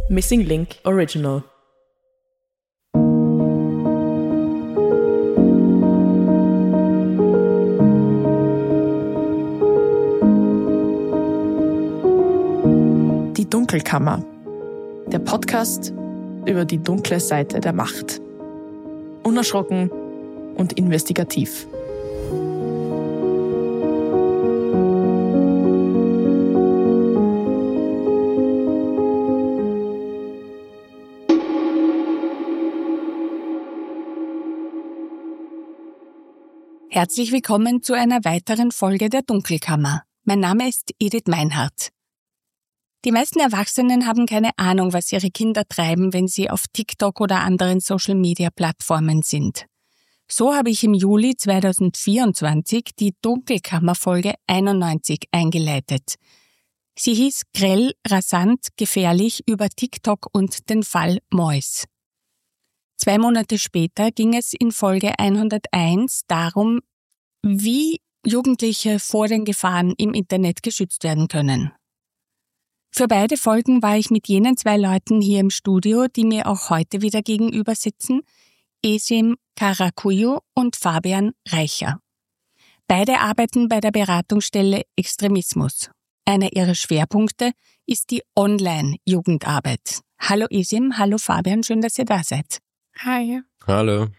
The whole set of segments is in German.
Missing Link Original. Die Dunkelkammer. Der Podcast über die dunkle Seite der Macht. Unerschrocken und investigativ. Herzlich willkommen zu einer weiteren Folge der Dunkelkammer. Mein Name ist Edith Meinhardt. Die meisten Erwachsenen haben keine Ahnung, was ihre Kinder treiben, wenn sie auf TikTok oder anderen Social-Media-Plattformen sind. So habe ich im Juli 2024 die Dunkelkammer-Folge 91 eingeleitet. Sie hieß Grell, rasant, gefährlich über TikTok und den Fall Mois. 2 Monate später ging es in Folge 101 darum, wie Jugendliche vor den Gefahren im Internet geschützt werden können. Für beide Folgen war ich mit jenen 2 Leuten hier im Studio, die mir auch heute wieder gegenüber sitzen, Esim Karakuyu und Fabian Reicher. Beide arbeiten bei der Beratungsstelle Extremismus. Einer ihrer Schwerpunkte ist die Online-Jugendarbeit. Hallo Esim, hallo Fabian, schön, dass ihr da seid. Hi. Hallo.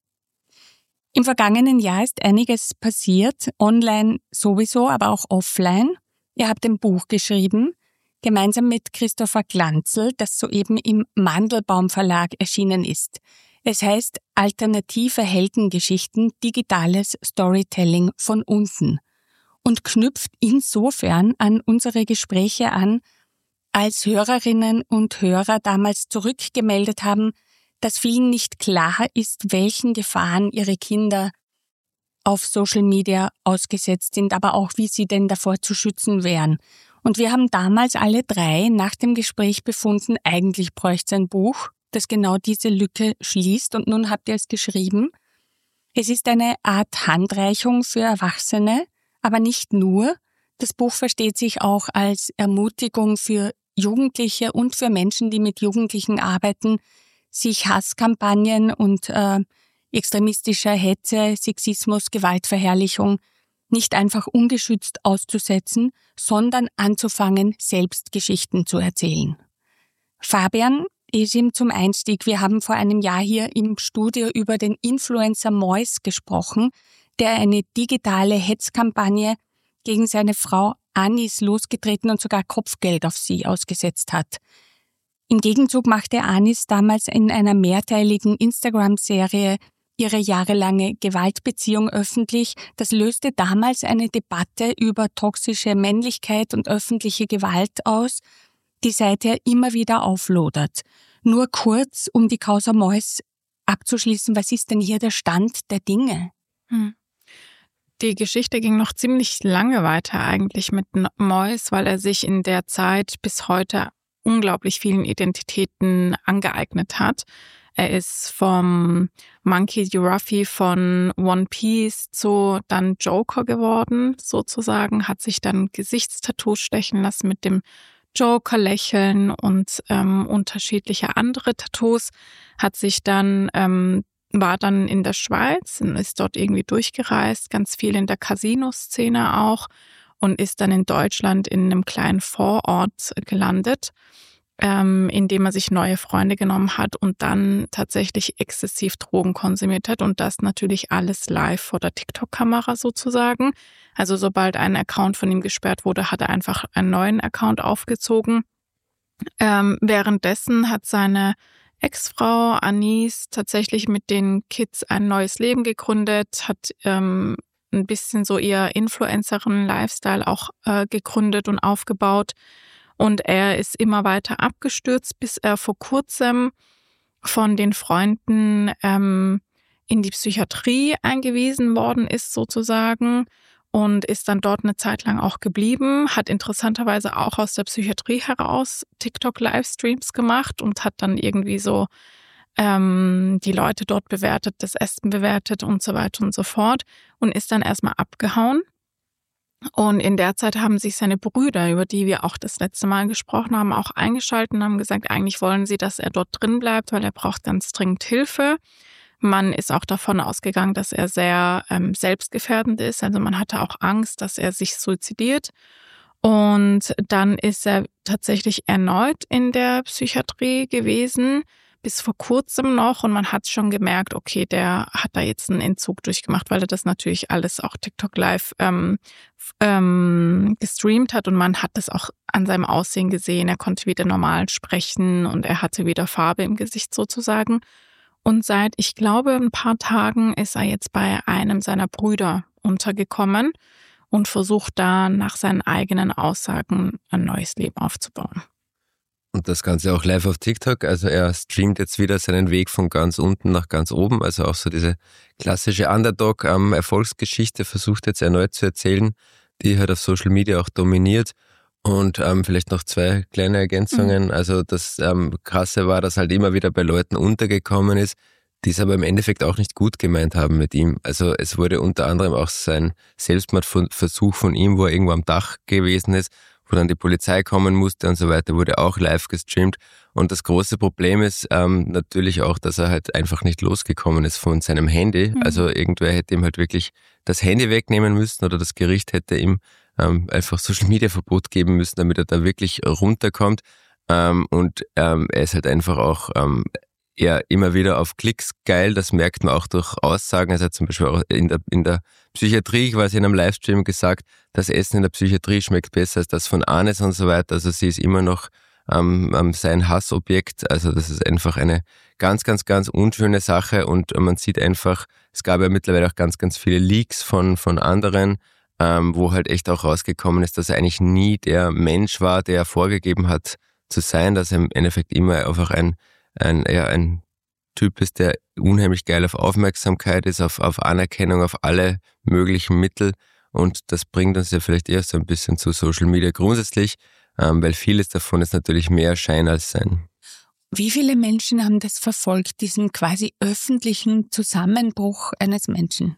Im vergangenen Jahr ist einiges passiert, online sowieso, aber auch offline. Ihr habt ein Buch geschrieben, gemeinsam mit Christopher Glanzl, das soeben im Mandelbaum Verlag erschienen ist. Es heißt Alternative Heldengeschichten, digitales Storytelling von unten und knüpft insofern an unsere Gespräche an, als Hörerinnen und Hörer damals zurückgemeldet haben, dass vielen nicht klar ist, welchen Gefahren ihre Kinder auf Social Media ausgesetzt sind, aber auch wie sie denn davor zu schützen wären. Und wir haben damals alle 3 nach dem Gespräch befunden, eigentlich bräuchte es ein Buch, das genau diese Lücke schließt, und nun habt ihr es geschrieben. Es ist eine Art Handreichung für Erwachsene, aber nicht nur. Das Buch versteht sich auch als Ermutigung für Jugendliche und für Menschen, die mit Jugendlichen arbeiten, sich Hasskampagnen und extremistischer Hetze, Sexismus, Gewaltverherrlichung nicht einfach ungeschützt auszusetzen, sondern anzufangen, selbst Geschichten zu erzählen. Fabian, Esim, zum Einstieg. Wir haben vor einem Jahr hier im Studio über den Influencer Mois gesprochen, der eine digitale Hetzkampagne gegen seine Frau Anis losgetreten und sogar Kopfgeld auf sie ausgesetzt hat. Im Gegenzug machte Anis damals in einer mehrteiligen Instagram-Serie ihre jahrelange Gewaltbeziehung öffentlich. Das löste damals eine Debatte über toxische Männlichkeit und öffentliche Gewalt aus, die seither immer wieder auflodert. Nur kurz, um die Causa Mois abzuschließen, was ist denn hier der Stand der Dinge? Die Geschichte ging noch ziemlich lange weiter eigentlich mit Mois, weil er sich in der Zeit bis heute unglaublich vielen Identitäten angeeignet hat. Er ist vom Monkey D. Ruffy von One Piece zu dann Joker geworden, sozusagen, hat sich dann Gesichtstattoos stechen lassen mit dem Joker-Lächeln und unterschiedliche andere Tattoos, hat sich dann war dann in der Schweiz und ist dort irgendwie durchgereist, ganz viel in der Casino-Szene auch, und ist dann in Deutschland in einem kleinen Vorort gelandet, in dem er sich neue Freunde genommen hat und dann tatsächlich exzessiv Drogen konsumiert hat, und das natürlich alles live vor der TikTok-Kamera sozusagen. Also sobald ein Account von ihm gesperrt wurde, hat er einfach einen neuen Account aufgezogen. Währenddessen hat seine Ex-Frau Anis tatsächlich mit den Kids ein neues Leben gegründet, hat ein bisschen so ihr Influencerin-Lifestyle auch gegründet und aufgebaut. Und er ist immer weiter abgestürzt, bis er vor kurzem von den Freunden in die Psychiatrie eingewiesen worden ist sozusagen und ist dann dort eine Zeit lang auch geblieben, hat interessanterweise auch aus der Psychiatrie heraus TikTok-Livestreams gemacht und hat dann irgendwie so die Leute dort bewertet, das Essen bewertet und so weiter und so fort, und ist dann erstmal abgehauen. Und in der Zeit haben sich seine Brüder, über die wir auch das letzte Mal gesprochen haben, auch eingeschaltet und haben gesagt, eigentlich wollen sie, dass er dort drin bleibt, weil er braucht ganz dringend Hilfe. Man ist auch davon ausgegangen, dass er sehr selbstgefährdend ist. Also man hatte auch Angst, dass er sich suizidiert. Und dann ist er tatsächlich erneut in der Psychiatrie gewesen, bis vor kurzem noch. Und man hat schon gemerkt, okay, der hat da jetzt einen Entzug durchgemacht, weil er das natürlich alles auch TikTok Live gestreamt hat. Und man hat das auch an seinem Aussehen gesehen. Er konnte wieder normal sprechen und er hatte wieder Farbe im Gesicht sozusagen. Und seit, ich glaube, ein paar Tagen ist er jetzt bei einem seiner Brüder untergekommen und versucht da nach seinen eigenen Aussagen ein neues Leben aufzubauen. Und das Ganze auch live auf TikTok. Also er streamt jetzt wieder seinen Weg von ganz unten nach ganz oben. Also auch so diese klassische Underdog-Erfolgsgeschichte versucht jetzt erneut zu erzählen, die halt auf Social Media auch dominiert. Und vielleicht noch 2 kleine Ergänzungen. Also das Krasse war, dass halt immer wieder bei Leuten untergekommen ist, die es aber im Endeffekt auch nicht gut gemeint haben mit ihm. Also es wurde unter anderem auch sein Selbstmordversuch von ihm, wo er irgendwo am Dach gewesen ist, wo dann die Polizei kommen musste und so weiter, wurde auch live gestreamt. Und das große Problem ist natürlich auch, dass er halt einfach nicht losgekommen ist von seinem Handy. Also irgendwer hätte ihm halt wirklich das Handy wegnehmen müssen oder das Gericht hätte ihm einfach Social-Media-Verbot geben müssen, damit er da wirklich runterkommt. Und er ist halt einfach auch eher immer wieder auf Klicks geil. Das merkt man auch durch Aussagen. Also er hat zum Beispiel auch in der Psychiatrie quasi in einem Livestream gesagt, das Essen in der Psychiatrie schmeckt besser als das von Anis und so weiter. Also sie ist immer noch sein Hassobjekt. Also das ist einfach eine ganz, ganz, ganz unschöne Sache. Und man sieht einfach, es gab ja mittlerweile auch ganz, ganz viele Leaks von anderen, wo halt echt auch rausgekommen ist, dass er eigentlich nie der Mensch war, der er vorgegeben hat zu sein, dass er im Endeffekt immer einfach ein Typ ist, der unheimlich geil auf Aufmerksamkeit ist, auf Anerkennung, auf alle möglichen Mittel. Und das bringt uns ja vielleicht eher so ein bisschen zu Social Media grundsätzlich, weil vieles davon ist natürlich mehr Schein als Sein. Wie viele Menschen haben das verfolgt, diesen quasi öffentlichen Zusammenbruch eines Menschen?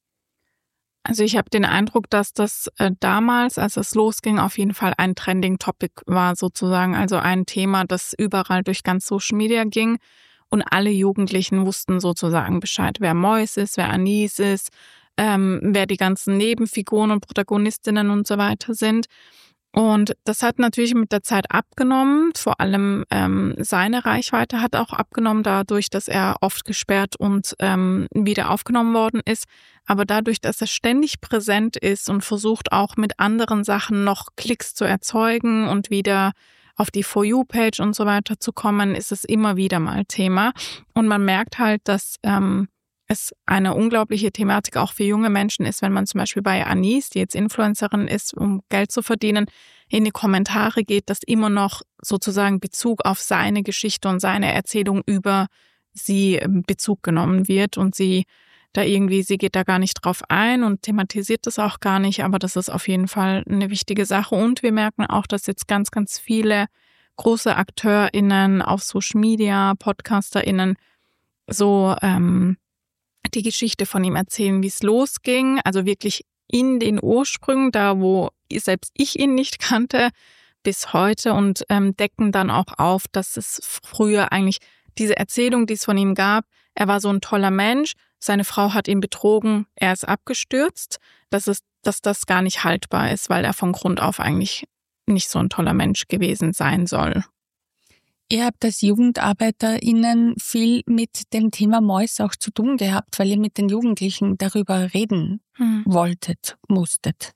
Also ich habe den Eindruck, dass das damals, als es losging, auf jeden Fall ein Trending-Topic war sozusagen, also ein Thema, das überall durch ganz Social Media ging und alle Jugendlichen wussten sozusagen Bescheid, wer Mois ist, wer Anis ist, wer die ganzen Nebenfiguren und Protagonistinnen und so weiter sind. Und das hat natürlich mit der Zeit abgenommen, vor allem seine Reichweite hat auch abgenommen dadurch, dass er oft gesperrt und wieder aufgenommen worden ist. Aber dadurch, dass er ständig präsent ist und versucht auch mit anderen Sachen noch Klicks zu erzeugen und wieder auf die For You-Page und so weiter zu kommen, ist es immer wieder mal Thema. Und man merkt halt, dass es eine unglaubliche Thematik auch für junge Menschen ist, wenn man zum Beispiel bei Anis, die jetzt Influencerin ist, um Geld zu verdienen, in die Kommentare geht, dass immer noch sozusagen Bezug auf seine Geschichte und seine Erzählung über sie Bezug genommen wird und sie geht da gar nicht drauf ein und thematisiert das auch gar nicht, aber das ist auf jeden Fall eine wichtige Sache. Und wir merken auch, dass jetzt ganz, ganz viele große AkteurInnen auf Social Media, PodcasterInnen so die Geschichte von ihm erzählen, wie es losging, also wirklich in den Ursprüngen, da wo selbst ich ihn nicht kannte, bis heute und decken dann auch auf, dass es früher eigentlich diese Erzählung, die es von ihm gab, er war so ein toller Mensch, seine Frau hat ihn betrogen, er ist abgestürzt, dass das gar nicht haltbar ist, weil er von Grund auf eigentlich nicht so ein toller Mensch gewesen sein soll. Ihr habt als JugendarbeiterInnen viel mit dem Thema Mois auch zu tun gehabt, weil ihr mit den Jugendlichen darüber reden musstet.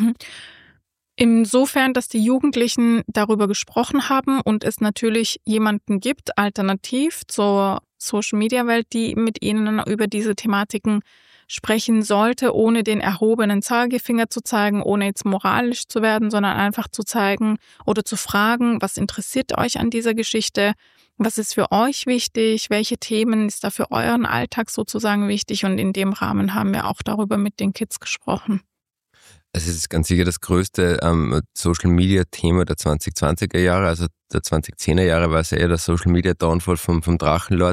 Insofern, dass die Jugendlichen darüber gesprochen haben und es natürlich jemanden gibt, alternativ zur Social-Media-Welt, die mit ihnen über diese Thematiken sprechen sollte, ohne den erhobenen Zeigefinger zu zeigen, ohne jetzt moralisch zu werden, sondern einfach zu zeigen oder zu fragen, was interessiert euch an dieser Geschichte, was ist für euch wichtig, welche Themen ist da für euren Alltag sozusagen wichtig, und in dem Rahmen haben wir auch darüber mit den Kids gesprochen. Es ist ganz sicher das größte Social-Media-Thema der 2020er Jahre, also der 2010er Jahre war es ja eher der Social-Media-Downfall vom Drachenlord,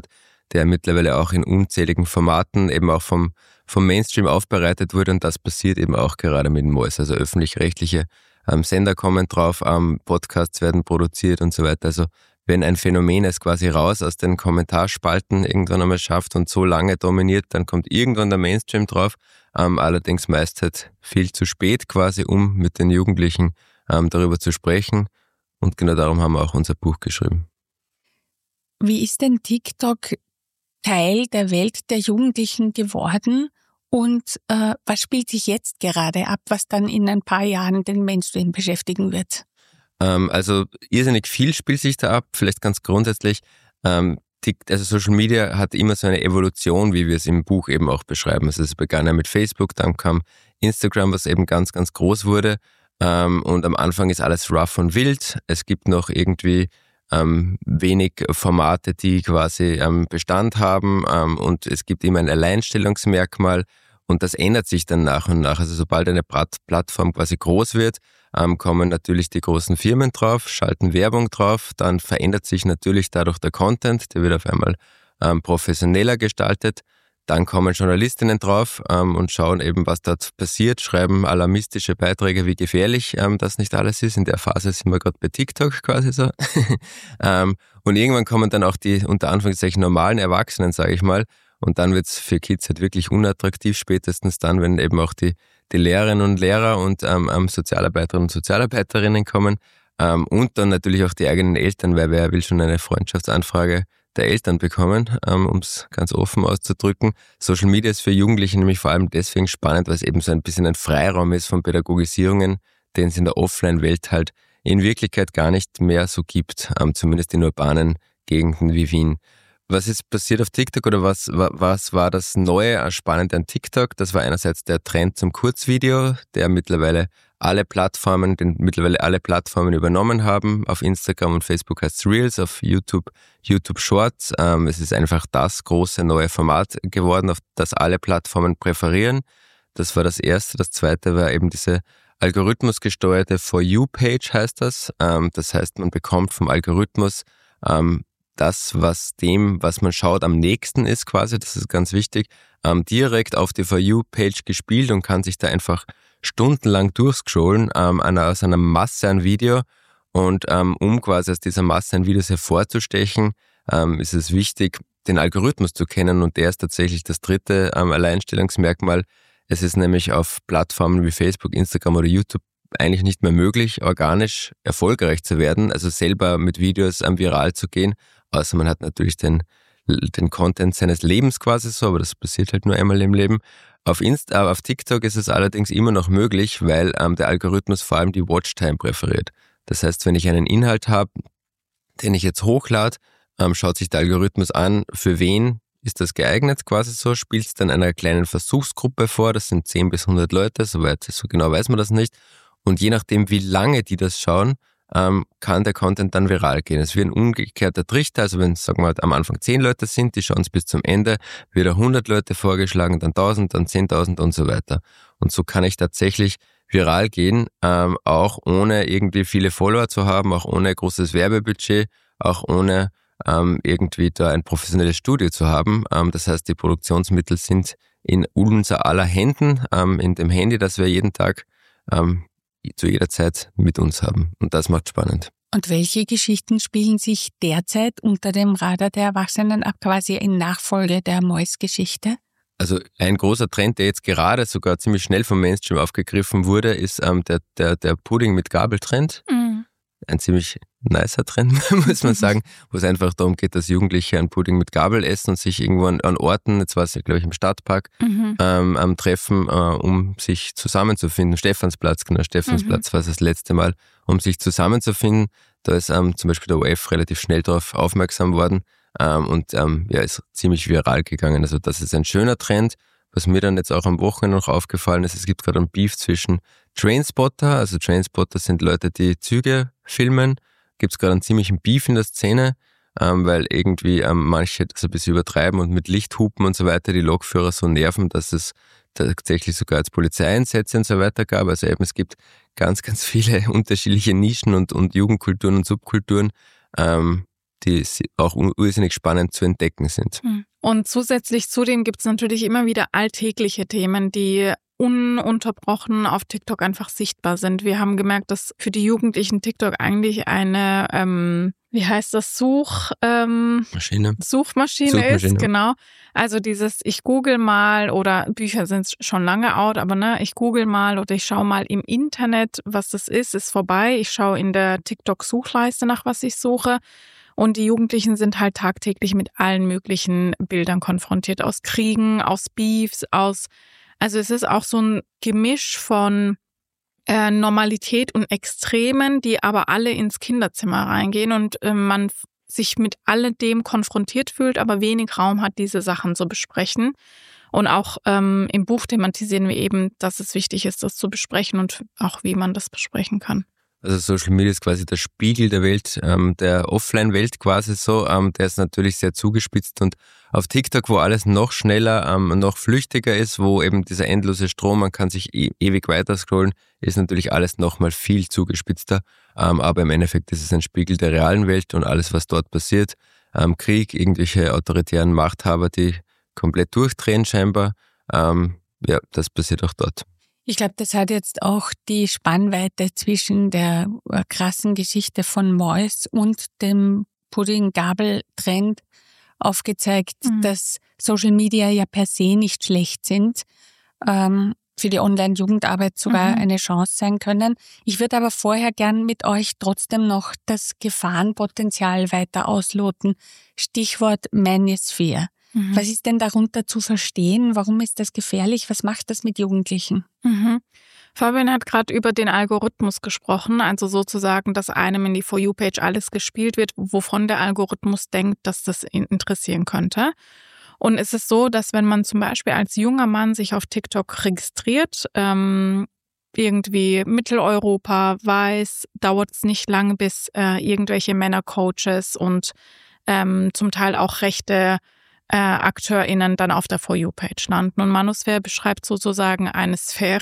der mittlerweile auch in unzähligen Formaten eben auch vom Mainstream aufbereitet wurde, und das passiert eben auch gerade mit Mois. Also öffentlich-rechtliche Sender kommen drauf, Podcasts werden produziert und so weiter. Also wenn ein Phänomen es quasi raus aus den Kommentarspalten irgendwann einmal schafft und so lange dominiert, dann kommt irgendwann der Mainstream drauf, allerdings meist halt viel zu spät quasi, um mit den Jugendlichen darüber zu sprechen, und genau darum haben wir auch unser Buch geschrieben. Wie ist denn TikTok Teil der Welt der Jugendlichen geworden? Und was spielt sich jetzt gerade ab, was dann in ein paar Jahren den Mainstream beschäftigen wird? Also irrsinnig viel spielt sich da ab. Vielleicht ganz grundsätzlich, also Social Media hat immer so eine Evolution, wie wir es im Buch eben auch beschreiben. Also es begann ja mit Facebook, dann kam Instagram, was eben ganz, ganz groß wurde. Und am Anfang ist alles rough und wild. Es gibt noch irgendwie wenig Formate, die quasi Bestand haben, und es gibt immer ein Alleinstellungsmerkmal, und das ändert sich dann nach und nach. Also sobald eine Plattform quasi groß wird, kommen natürlich die großen Firmen drauf, schalten Werbung drauf, dann verändert sich natürlich dadurch der Content, der wird auf einmal professioneller gestaltet. Dann kommen Journalistinnen drauf und schauen eben, was dort passiert, schreiben alarmistische Beiträge, wie gefährlich das nicht alles ist. In der Phase sind wir gerade bei TikTok quasi so. Und irgendwann kommen dann auch die unter Anführungszeichen normalen Erwachsenen, sage ich mal. Und dann wird's für Kids halt wirklich unattraktiv, spätestens dann, wenn eben auch die Lehrerinnen und Lehrer und Sozialarbeiterinnen und Sozialarbeiterinnen kommen. Und dann natürlich auch die eigenen Eltern, weil wer will schon eine Freundschaftsanfrage der Eltern bekommen, um es ganz offen auszudrücken. Social Media ist für Jugendliche nämlich vor allem deswegen spannend, weil es eben so ein bisschen ein Freiraum ist von Pädagogisierungen, den es in der Offline-Welt halt in Wirklichkeit gar nicht mehr so gibt, zumindest in urbanen Gegenden wie Wien. Was ist passiert auf TikTok, oder was war das Neue, Spannende an TikTok? Das war einerseits der Trend zum Kurzvideo, der mittlerweile alle Plattformen übernommen haben. Auf Instagram und Facebook heißt es Reels, auf YouTube Shorts. Es ist einfach das große neue Format geworden, auf das alle Plattformen präferieren. Das war das Erste. Das Zweite war eben diese algorithmusgesteuerte For You-Page, heißt das. Das heißt, man bekommt vom Algorithmus das, was man schaut, am nächsten ist quasi, das ist ganz wichtig, direkt auf die For You-Page gespielt und kann sich da einfach stundenlang durchscrollen aus einer Masse an Video. Und um quasi aus dieser Masse an Videos hervorzustechen, ist es wichtig, den Algorithmus zu kennen, und der ist tatsächlich das dritte Alleinstellungsmerkmal. Es ist nämlich auf Plattformen wie Facebook, Instagram oder YouTube eigentlich nicht mehr möglich, organisch erfolgreich zu werden, also selber mit Videos viral zu gehen, außer man hat natürlich den Content seines Lebens quasi so, aber das passiert halt nur einmal im Leben. Auf TikTok ist es allerdings immer noch möglich, weil der Algorithmus vor allem die Watchtime präferiert. Das heißt, wenn ich einen Inhalt habe, den ich jetzt hochlade, schaut sich der Algorithmus an, für wen ist das geeignet quasi so, spielt es dann einer kleinen Versuchsgruppe vor, das sind 10 bis 100 Leute, so genau weiß man das nicht. Und je nachdem, wie lange die das schauen, kann der Content dann viral gehen. Es wird ein umgekehrter Trichter, also wenn, sagen wir, am Anfang 10 Leute sind, die schauen es bis zum Ende, wird 100 Leute vorgeschlagen, dann 1000, dann 10.000 und so weiter. Und so kann ich tatsächlich viral gehen, auch ohne irgendwie viele Follower zu haben, auch ohne großes Werbebudget, auch ohne irgendwie da ein professionelles Studio zu haben. Das heißt, die Produktionsmittel sind in unser aller Händen, in dem Handy, das wir jeden Tag zu jeder Zeit mit uns haben. Und das macht spannend. Und welche Geschichten spielen sich derzeit unter dem Radar der Erwachsenen ab, quasi in Nachfolge der Mois-Geschichte? Also ein großer Trend, der jetzt gerade sogar ziemlich schnell vom Mainstream aufgegriffen wurde, ist der Pudding mit Gabel-Trend. Mhm. Ein ziemlich nicer Trend, muss man sagen, wo es einfach darum geht, dass Jugendliche einen Pudding mit Gabel essen und sich irgendwo an Orten, jetzt war es ja glaube ich im Stadtpark, treffen, um sich zusammenzufinden. Stephansplatz war es das letzte Mal, um sich zusammenzufinden. Da ist zum Beispiel der ORF relativ schnell darauf aufmerksam worden und ist ziemlich viral gegangen. Also das ist ein schöner Trend. Was mir dann jetzt auch am Wochenende noch aufgefallen ist, es gibt gerade einen Beef zwischen Trainspotter, also Trainspotter sind Leute, die Züge filmen, gibt es gerade einen ziemlichen Beef in der Szene, weil irgendwie manche das ein bisschen übertreiben und mit Lichthupen und so weiter die Lokführer so nerven, dass es tatsächlich sogar als Polizeieinsätze und so weiter gab. Also eben, es gibt ganz, ganz viele unterschiedliche Nischen und Jugendkulturen und Subkulturen, die auch irrsinnig spannend zu entdecken sind. Und zusätzlich zu dem gibt es natürlich immer wieder alltägliche Themen, die ununterbrochen auf TikTok einfach sichtbar sind. Wir haben gemerkt, dass für die Jugendlichen TikTok eigentlich eine, Suchmaschine ist, genau. Also dieses, ich google mal, oder Bücher sind schon lange out, aber ich google mal oder ich schaue mal im Internet, was das ist vorbei. Ich schaue in der TikTok-Suchleiste nach, was ich suche. Und die Jugendlichen sind halt tagtäglich mit allen möglichen Bildern konfrontiert, aus Kriegen, aus Beefs, also es ist auch so ein Gemisch von Normalität und Extremen, die aber alle ins Kinderzimmer reingehen und man sich mit alledem konfrontiert fühlt, aber wenig Raum hat, diese Sachen zu besprechen. Und auch im Buch thematisieren wir eben, dass es wichtig ist, das zu besprechen und auch, wie man das besprechen kann. Also Social Media ist quasi der Spiegel der Welt, der Offline-Welt quasi so. Der ist natürlich sehr zugespitzt, und auf TikTok, wo alles noch schneller, noch flüchtiger ist, wo eben dieser endlose Strom, man kann sich ewig weiter scrollen, ist natürlich alles nochmal viel zugespitzter. Aber im Endeffekt ist es ein Spiegel der realen Welt und alles, was dort passiert. Krieg, irgendwelche autoritären Machthaber, die komplett durchdrehen scheinbar. Das passiert auch dort. Ich glaube, das hat jetzt auch die Spannweite zwischen der krassen Geschichte von Mois und dem Pudding-Gabel-Trend aufgezeigt, dass Social Media ja per se nicht schlecht sind, für die Online-Jugendarbeit sogar eine Chance sein können. Ich würde aber vorher gern mit euch trotzdem noch das Gefahrenpotenzial weiter ausloten. Stichwort Manosphere. Was ist denn darunter zu verstehen? Warum ist das gefährlich? Was macht das mit Jugendlichen? Fabian hat gerade über den Algorithmus gesprochen, also sozusagen, dass einem in die For You-Page alles gespielt wird, wovon der Algorithmus denkt, dass das ihn interessieren könnte. Und es ist so, dass wenn man zum Beispiel als junger Mann sich auf TikTok registriert, irgendwie Mitteleuropa, weiß, dauert es nicht lange, bis irgendwelche Männercoaches und zum Teil auch rechte AkteurInnen dann auf der For You-Page landen. Und Manosphere beschreibt sozusagen eine Sphäre,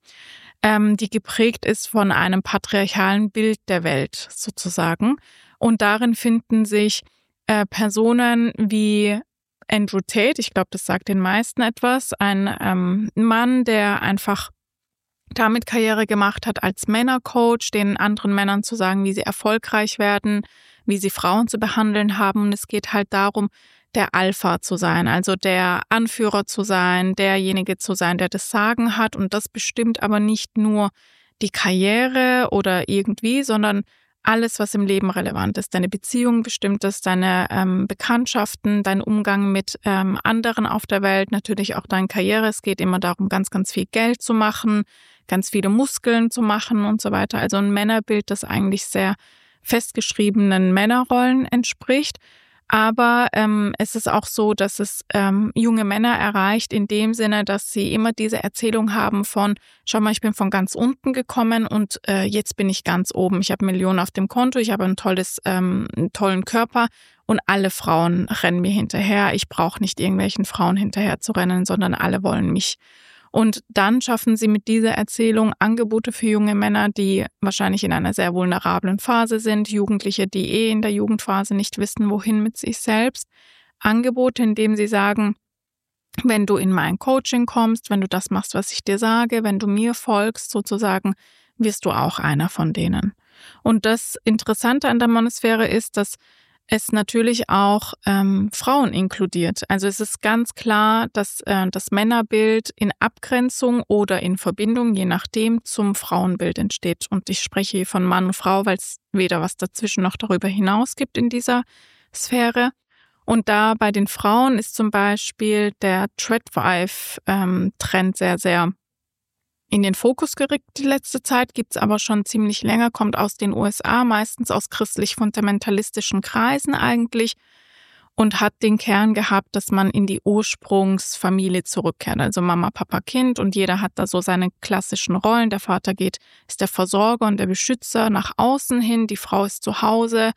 die geprägt ist von einem patriarchalen Bild der Welt sozusagen. Und darin finden sich Personen wie Andrew Tate, ich glaube, das sagt den meisten etwas, ein Mann, der einfach damit Karriere gemacht hat als Männercoach, den anderen Männern zu sagen, wie sie erfolgreich werden, wie sie Frauen zu behandeln haben. Und es geht halt darum, der Alpha zu sein, also der Anführer zu sein, derjenige zu sein, der das Sagen hat. Und das bestimmt aber nicht nur die Karriere oder irgendwie, sondern alles, was im Leben relevant ist. Deine Beziehung bestimmt das, deine Bekanntschaften, dein Umgang mit anderen auf der Welt, natürlich auch deine Karriere. Es geht immer darum, ganz, ganz viel Geld zu machen, ganz viele Muskeln zu machen und so weiter. Also ein Männerbild, das eigentlich sehr festgeschriebenen Männerrollen entspricht. Aber es ist auch so, dass es junge Männer erreicht in dem Sinne, dass sie immer diese Erzählung haben von, schau mal, ich bin von ganz unten gekommen und jetzt bin ich ganz oben. Ich habe Millionen auf dem Konto, ich habe einen tollen Körper und alle Frauen rennen mir hinterher. Ich brauche nicht irgendwelchen Frauen hinterher zu rennen, sondern alle wollen mich. Und dann schaffen sie mit dieser Erzählung Angebote für junge Männer, die wahrscheinlich in einer sehr vulnerablen Phase sind, Jugendliche, die in der Jugendphase nicht wissen, wohin mit sich selbst. Angebote, indem sie sagen, wenn du in mein Coaching kommst, wenn du das machst, was ich dir sage, wenn du mir folgst sozusagen, wirst du auch einer von denen. Und das Interessante an der Manosphere ist, dass es natürlich auch Frauen inkludiert. Also es ist ganz klar, dass das Männerbild in Abgrenzung oder in Verbindung, je nachdem, zum Frauenbild entsteht. Und ich spreche hier von Mann und Frau, weil es weder was dazwischen noch darüber hinaus gibt in dieser Sphäre. Und da bei den Frauen ist zum Beispiel der Tradwife-Trend sehr, sehr in den Fokus gerückt die letzte Zeit, gibt's aber schon ziemlich länger, kommt aus den USA, meistens aus christlich-fundamentalistischen Kreisen eigentlich und hat den Kern gehabt, dass man in die Ursprungsfamilie zurückkehrt, also Mama, Papa, Kind, und jeder hat da so seine klassischen Rollen. Der Vater ist der Versorger und der Beschützer nach außen hin, die Frau ist zu Hause,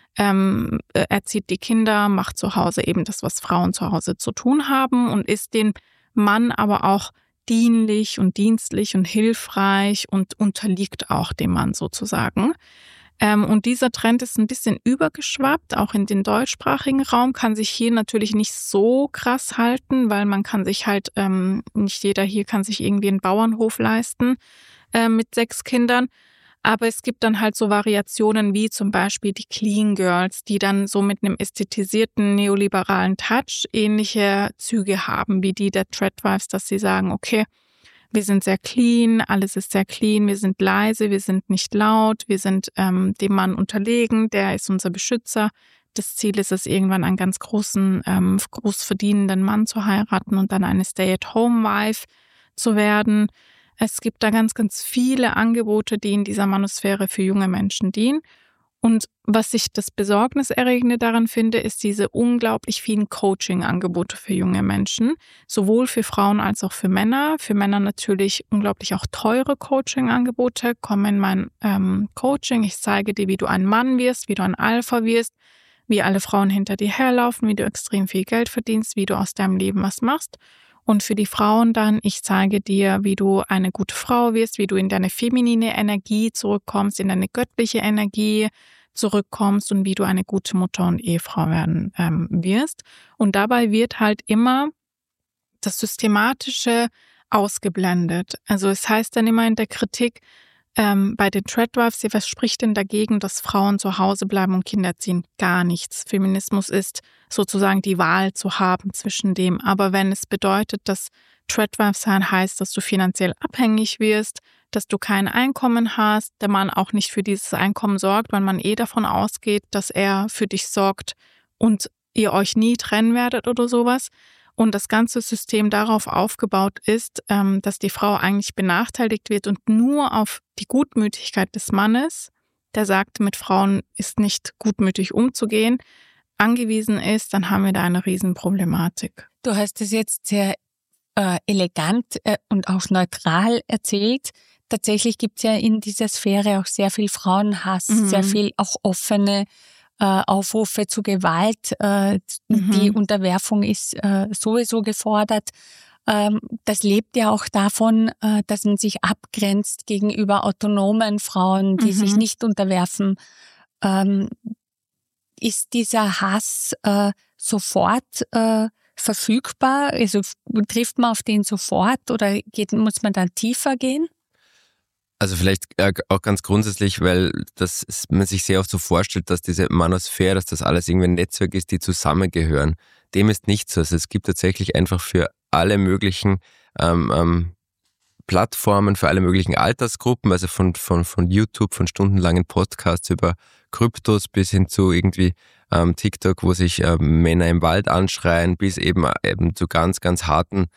erzieht die Kinder, macht zu Hause eben das, was Frauen zu Hause zu tun haben und ist den Mann aber auch dienlich und dienstlich und hilfreich und unterliegt auch dem Mann sozusagen. Und dieser Trend ist ein bisschen übergeschwappt, auch in den deutschsprachigen Raum, kann sich hier natürlich nicht so krass halten, weil man kann sich halt, nicht jeder hier kann sich irgendwie einen Bauernhof leisten mit 6 Kindern. Aber es gibt dann halt so Variationen wie zum Beispiel die Clean Girls, die dann so mit einem ästhetisierten neoliberalen Touch ähnliche Züge haben wie die der Tradwives, dass sie sagen, okay, wir sind sehr clean, alles ist sehr clean, wir sind leise, wir sind nicht laut, wir sind dem Mann unterlegen, der ist unser Beschützer. Das Ziel ist es, irgendwann einen ganz großen, groß verdienenden Mann zu heiraten und dann eine Stay-at-home-Wife zu werden. Es gibt da ganz, ganz viele Angebote, die in dieser Manosphäre für junge Menschen dienen. Und was ich das Besorgniserregende daran finde, ist diese unglaublich vielen Coaching-Angebote für junge Menschen, sowohl für Frauen als auch für Männer. Für Männer natürlich unglaublich auch teure Coaching-Angebote. Komm in mein Coaching, ich zeige dir, wie du ein Mann wirst, wie du ein Alpha wirst, wie alle Frauen hinter dir herlaufen, wie du extrem viel Geld verdienst, wie du aus deinem Leben was machst. Und für die Frauen dann, ich zeige dir, wie du eine gute Frau wirst, wie du in deine feminine Energie zurückkommst, in deine göttliche Energie zurückkommst und wie du eine gute Mutter und Ehefrau werden wirst. Und dabei wird halt immer das Systematische ausgeblendet. Also es heißt dann immer in der Kritik, bei den Tradwives, was spricht denn dagegen, dass Frauen zu Hause bleiben und Kinder erziehen? Gar nichts. Feminismus ist sozusagen die Wahl zu haben zwischen dem. Aber wenn es bedeutet, dass Tradwives sein heißt, dass du finanziell abhängig wirst, dass du kein Einkommen hast, der Mann auch nicht für dieses Einkommen sorgt, weil man davon ausgeht, dass er für dich sorgt und ihr euch nie trennen werdet oder sowas. Und das ganze System darauf aufgebaut ist, dass die Frau eigentlich benachteiligt wird und nur auf die Gutmütigkeit des Mannes, der sagt, mit Frauen ist nicht gutmütig umzugehen, angewiesen ist, dann haben wir da eine Riesenproblematik. Du hast es jetzt sehr elegant und auch neutral erzählt. Tatsächlich gibt es ja in dieser Sphäre auch sehr viel Frauenhass, sehr viel auch offene Aufrufe zu Gewalt. Die Unterwerfung ist sowieso gefordert. Das lebt ja auch davon, dass man sich abgrenzt gegenüber autonomen Frauen, die sich nicht unterwerfen. Ist dieser Hass sofort verfügbar? Also trifft man auf den sofort oder muss man dann tiefer gehen? Also vielleicht auch ganz grundsätzlich, weil man sich sehr oft so vorstellt, dass diese Manosphäre, dass das alles irgendwie ein Netzwerk ist, die zusammengehören. Dem ist nicht so. Also es gibt tatsächlich einfach für alle möglichen Plattformen, für alle möglichen Altersgruppen, also von YouTube, von stundenlangen Podcasts über Kryptos bis hin zu irgendwie TikTok, wo sich Männer im Wald anschreien, bis eben zu ganz, ganz harten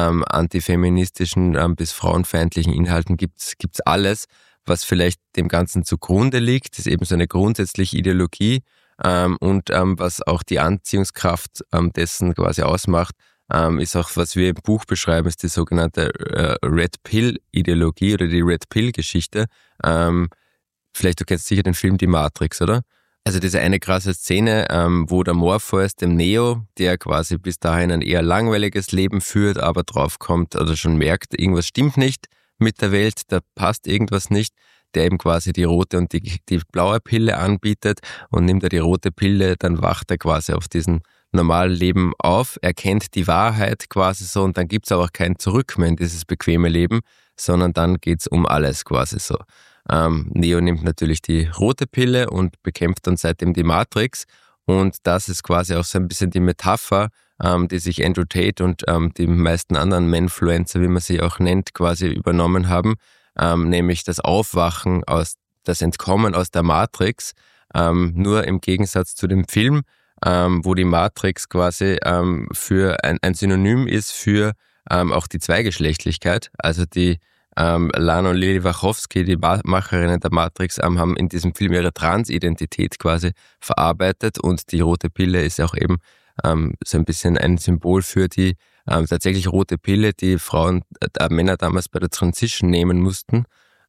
antifeministischen bis frauenfeindlichen Inhalten gibt's alles, was vielleicht dem Ganzen zugrunde liegt. Das ist eben so eine grundsätzliche Ideologie und was auch die Anziehungskraft dessen quasi ausmacht, ist auch, was wir im Buch beschreiben, ist die sogenannte Red Pill-Ideologie oder die Red Pill-Geschichte. Vielleicht, du kennst sicher den Film Die Matrix, oder? Also diese eine krasse Szene, wo der Morpheus, dem Neo, der quasi bis dahin ein eher langweiliges Leben führt, aber drauf kommt oder schon merkt, irgendwas stimmt nicht mit der Welt, da passt irgendwas nicht, der eben quasi die rote und die blaue Pille anbietet und nimmt er die rote Pille, dann wacht er quasi auf diesen normalen Leben auf, erkennt die Wahrheit quasi so und dann gibt's aber auch kein Zurück mehr in dieses bequeme Leben, sondern dann geht's um alles quasi so. Neo nimmt natürlich die rote Pille und bekämpft dann seitdem die Matrix und das ist quasi auch so ein bisschen die Metapher, die sich Andrew Tate und die meisten anderen Menfluencer, wie man sie auch nennt, quasi übernommen haben, nämlich das Aufwachen das Entkommen aus der Matrix, nur im Gegensatz zu dem Film, wo die Matrix quasi für ein Synonym ist für auch die Zweigeschlechtlichkeit, also die Lana und Lily Wachowski, die Macherinnen der Matrix, haben in diesem Film ihre Transidentität quasi verarbeitet und die rote Pille ist auch eben so ein bisschen ein Symbol für die tatsächlich rote Pille, die Männer damals bei der Transition nehmen mussten,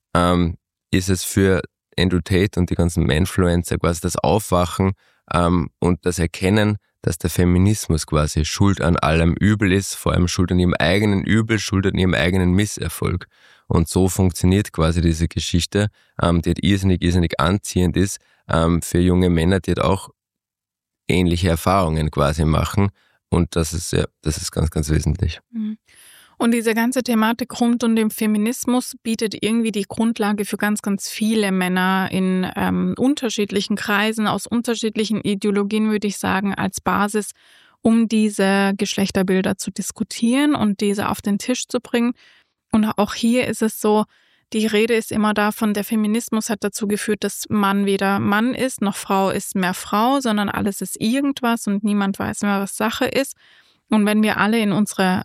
ist es für Andrew Tate und die ganzen Manfluencer quasi das Aufwachen und das Erkennen, dass der Feminismus quasi schuld an allem Übel ist, vor allem schuld an ihrem eigenen Übel, schuld an ihrem eigenen Misserfolg. Und so funktioniert quasi diese Geschichte, die halt irrsinnig anziehend ist für junge Männer, die halt auch ähnliche Erfahrungen quasi machen. Und das ist ganz, ganz wesentlich. Und diese ganze Thematik rund um den Feminismus bietet irgendwie die Grundlage für ganz, ganz viele Männer in unterschiedlichen Kreisen, aus unterschiedlichen Ideologien, würde ich sagen, als Basis, um diese Geschlechterbilder zu diskutieren und diese auf den Tisch zu bringen. Und auch hier ist es so, die Rede ist immer davon, der Feminismus hat dazu geführt, dass Mann weder Mann ist, noch Frau ist mehr Frau, sondern alles ist irgendwas und niemand weiß mehr, was Sache ist. Und wenn wir alle in unsere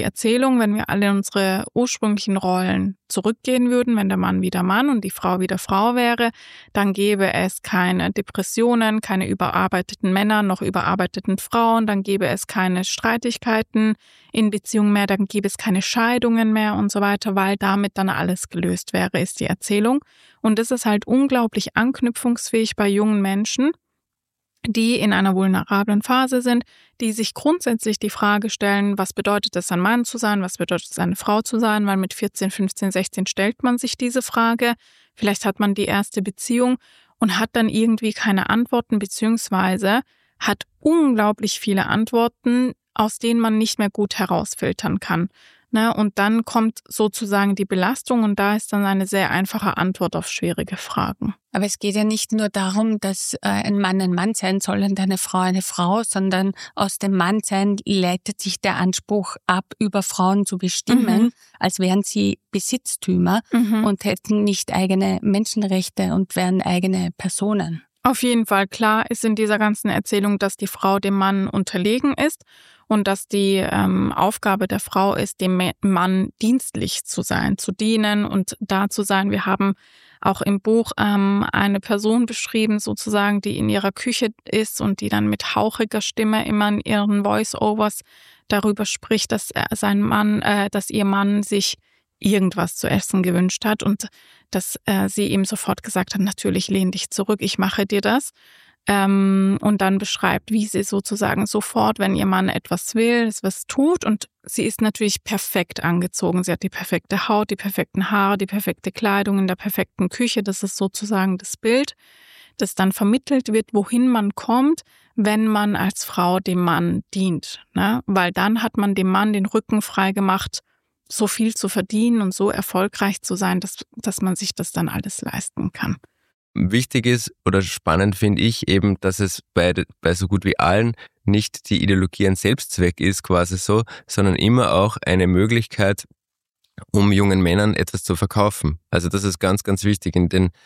ursprünglichen Rollen zurückgehen würden, wenn der Mann wieder Mann und die Frau wieder Frau wäre, dann gäbe es keine Depressionen, keine überarbeiteten Männer, noch überarbeiteten Frauen, dann gäbe es keine Streitigkeiten in Beziehungen mehr, dann gäbe es keine Scheidungen mehr und so weiter, weil damit dann alles gelöst wäre, ist die Erzählung. Und das ist halt unglaublich anknüpfungsfähig bei jungen Menschen, die in einer vulnerablen Phase sind, die sich grundsätzlich die Frage stellen, was bedeutet es, ein Mann zu sein, was bedeutet es, eine Frau zu sein, weil mit 14, 15, 16 stellt man sich diese Frage. Vielleicht hat man die erste Beziehung und hat dann irgendwie keine Antworten, beziehungsweise hat unglaublich viele Antworten, aus denen man nicht mehr gut herausfiltern kann. Und dann kommt sozusagen die Belastung und da ist dann eine sehr einfache Antwort auf schwierige Fragen. Aber es geht ja nicht nur darum, dass ein Mann sein soll und eine Frau, sondern aus dem Mannsein leitet sich der Anspruch ab, über Frauen zu bestimmen, als wären sie Besitztümer und hätten nicht eigene Menschenrechte und wären eigene Personen. Auf jeden Fall, klar ist in dieser ganzen Erzählung, dass die Frau dem Mann unterlegen ist und dass die Aufgabe der Frau ist, dem Mann dienstlich zu sein, zu dienen und da zu sein. Wir haben auch im Buch eine Person beschrieben, sozusagen, die in ihrer Küche ist und die dann mit hauchiger Stimme immer in ihren Voice-Overs darüber spricht, dass ihr Mann sich irgendwas zu essen gewünscht hat und dass sie ihm sofort gesagt hat, natürlich lehn dich zurück, ich mache dir das. Und dann beschreibt, wie sie sozusagen sofort, wenn ihr Mann etwas will, was tut. Und sie ist natürlich perfekt angezogen. Sie hat die perfekte Haut, die perfekten Haare, die perfekte Kleidung in der perfekten Küche. Das ist sozusagen das Bild, das dann vermittelt wird, wohin man kommt, wenn man als Frau dem Mann dient. Weil dann hat man dem Mann den Rücken frei gemacht, so viel zu verdienen und so erfolgreich zu sein, dass man sich das dann alles leisten kann. Wichtig ist oder spannend finde ich eben, dass es bei so gut wie allen nicht die Ideologie ein Selbstzweck ist quasi so, sondern immer auch eine Möglichkeit, um jungen Männern etwas zu verkaufen. Also das ist ganz, ganz wichtig. In den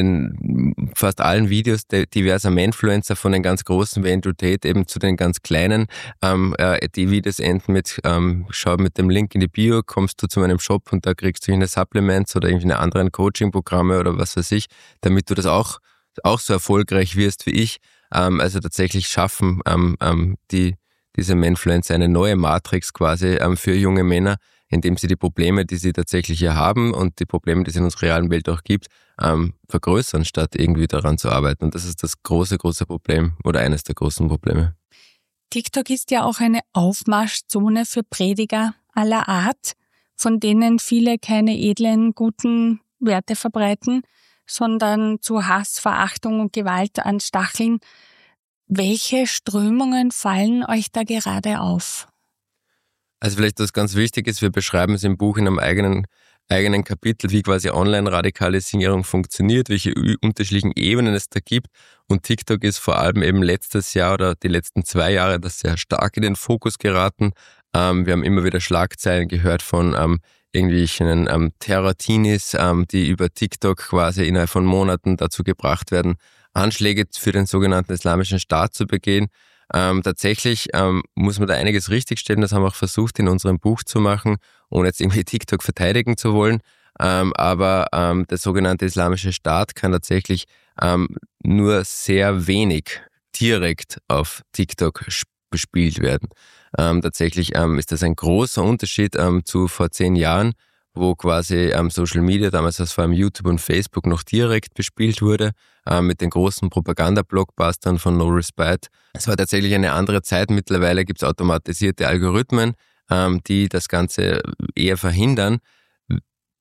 fast allen Videos diverser Manfluencer, von den ganz großen wie Andrew Tate eben zu den ganz kleinen, die Videos enden mit, schau mit dem Link in die Bio, kommst du zu meinem Shop und da kriegst du eine Supplements oder irgendwie eine anderen Coaching-Programme oder was weiß ich, damit du das auch so erfolgreich wirst wie ich. Also tatsächlich schaffen diese Manfluencer eine neue Matrix quasi für junge Männer, indem sie die Probleme, die sie tatsächlich hier haben und die Probleme, die es in unserer realen Welt auch gibt, vergrößern, statt irgendwie daran zu arbeiten. Und das ist das große Problem oder eines der großen Probleme. TikTok ist ja auch eine Aufmarschzone für Prediger aller Art, von denen viele keine edlen, guten Werte verbreiten, sondern zu Hass, Verachtung und Gewalt anstacheln. Welche Strömungen fallen euch da gerade auf? Also vielleicht was ganz wichtig ist, wir beschreiben es im Buch in einem eigenen Kapitel, wie quasi Online-Radikalisierung funktioniert, welche unterschiedlichen Ebenen es da gibt. Und TikTok ist vor allem eben letztes Jahr oder die letzten 2 Jahre das sehr stark in den Fokus geraten. Wir haben immer wieder Schlagzeilen gehört von irgendwelchen Terror-Teenies, die über TikTok quasi innerhalb von Monaten dazu gebracht werden, Anschläge für den sogenannten Islamischen Staat zu begehen. Tatsächlich muss man da einiges richtigstellen, das haben wir auch versucht in unserem Buch zu machen, ohne jetzt irgendwie TikTok verteidigen zu wollen, aber der sogenannte Islamische Staat kann tatsächlich nur sehr wenig direkt auf TikTok bespielt werden. Tatsächlich ist das ein großer Unterschied zu vor 10 Jahren, wo quasi Social Media, damals was vor allem YouTube und Facebook, noch direkt bespielt wurde, mit den großen Propaganda-Blockbustern von No Respite. Es war tatsächlich eine andere Zeit. Mittlerweile gibt es automatisierte Algorithmen, die das Ganze eher verhindern.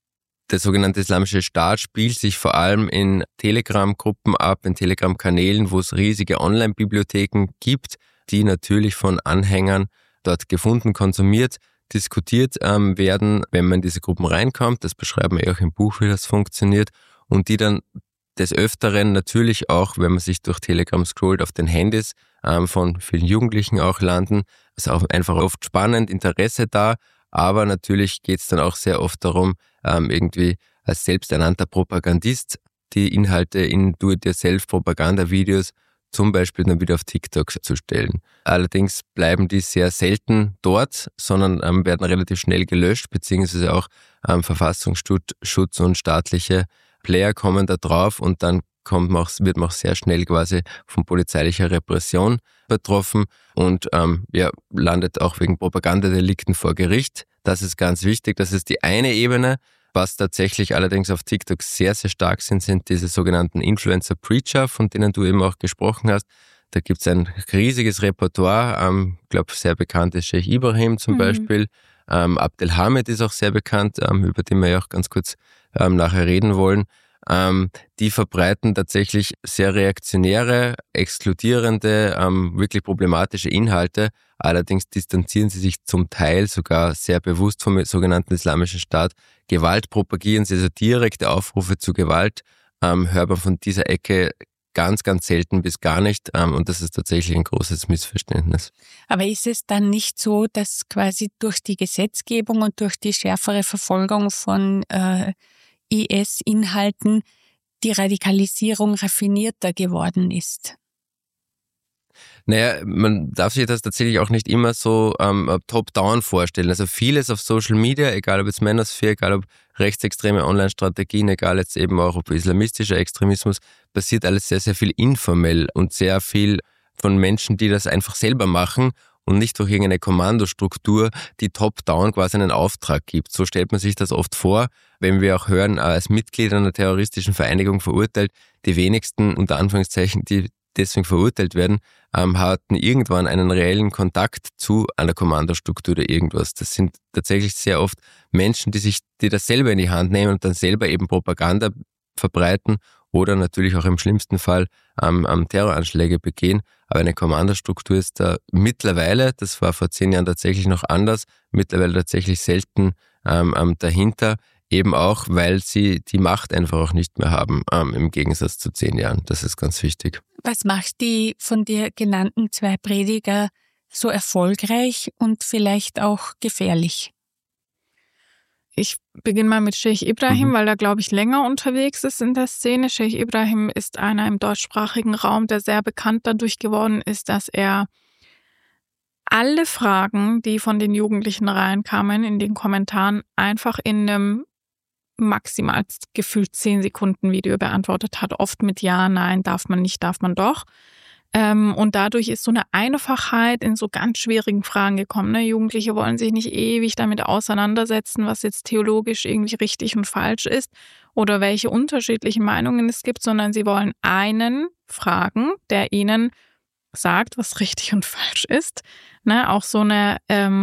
Der sogenannte Islamische Staat spielt sich vor allem in Telegram-Gruppen ab, in Telegram-Kanälen, wo es riesige Online-Bibliotheken gibt, die natürlich von Anhängern dort gefunden, konsumiert, diskutiert werden, wenn man in diese Gruppen reinkommt. Das beschreiben wir auch im Buch, wie das funktioniert. Und die dann des Öfteren natürlich auch, wenn man sich durch Telegram scrollt, auf den Handys von vielen Jugendlichen auch landen. Also auch einfach oft spannend, Interesse da. Aber natürlich geht es dann auch sehr oft darum, irgendwie als selbsternannter Propagandist die Inhalte in Do-it-yourself-Propaganda-Videos zum Beispiel dann wieder auf TikTok zu stellen. Allerdings bleiben die sehr selten dort, sondern werden relativ schnell gelöscht, beziehungsweise auch Verfassungsschutz und staatliche Player kommen da drauf und dann wird man auch sehr schnell quasi von polizeilicher Repression betroffen und landet auch wegen Propagandadelikten vor Gericht. Das ist ganz wichtig, das ist die eine Ebene. Was tatsächlich allerdings auf TikTok sehr, sehr stark sind diese sogenannten Influencer-Preacher, von denen du eben auch gesprochen hast. Da gibt es ein riesiges Repertoire, ich glaube sehr bekannt ist Sheikh Ibrahim zum Beispiel. Abdelhamid ist auch sehr bekannt, über den wir ja auch ganz kurz nachher reden wollen. Die verbreiten tatsächlich sehr reaktionäre, exkludierende, wirklich problematische Inhalte. Allerdings distanzieren sie sich zum Teil sogar sehr bewusst vom sogenannten Islamischen Staat. Gewalt propagieren sie, also direkte Aufrufe zu Gewalt, hört man von dieser Ecke ganz, ganz selten bis gar nicht. Und das ist tatsächlich ein großes Missverständnis. Aber ist es dann nicht so, dass quasi durch die Gesetzgebung und durch die schärfere Verfolgung von IS-Inhalten die Radikalisierung raffinierter geworden ist? Naja, man darf sich das tatsächlich auch nicht immer so top-down vorstellen. Also vieles auf Social Media, egal ob jetzt Manosphere, egal ob rechtsextreme Online-Strategien, egal jetzt eben auch ob islamistischer Extremismus, passiert alles sehr, sehr viel informell und sehr viel von Menschen, die das einfach selber machen und nicht durch irgendeine Kommandostruktur, die top-down quasi einen Auftrag gibt. So stellt man sich das oft vor, wenn wir auch hören, als Mitglied einer terroristischen Vereinigung verurteilt, die wenigsten, unter Anführungszeichen, die deswegen verurteilt werden, hatten irgendwann einen reellen Kontakt zu einer Kommandostruktur oder irgendwas. Das sind tatsächlich sehr oft Menschen, die das selber in die Hand nehmen und dann selber eben Propaganda verbreiten oder natürlich auch im schlimmsten Fall Terroranschläge begehen. Aber eine Kommandostruktur ist da mittlerweile, das war vor 10 Jahren tatsächlich noch anders, mittlerweile tatsächlich selten dahinter, eben auch, weil sie die Macht einfach auch nicht mehr haben, im Gegensatz zu 10 Jahren. Das ist ganz wichtig. Was macht die von dir genannten 2 Prediger so erfolgreich und vielleicht auch gefährlich? Ich beginne mal mit Sheikh Ibrahim, weil er, glaube ich, länger unterwegs ist in der Szene. Sheikh Ibrahim ist einer im deutschsprachigen Raum, der sehr bekannt dadurch geworden ist, dass er alle Fragen, die von den Jugendlichen reinkamen, in den Kommentaren einfach in einem maximal gefühlt 10 Sekunden Video beantwortet hat. Oft mit Ja, Nein, darf man nicht, darf man doch. Und dadurch ist so eine Einfachheit in so ganz schwierigen Fragen gekommen. Ne? Jugendliche wollen sich nicht ewig damit auseinandersetzen, was jetzt theologisch irgendwie richtig und falsch ist oder welche unterschiedlichen Meinungen es gibt, sondern sie wollen einen fragen, der ihnen sagt, was richtig und falsch ist. Ne? Auch so eine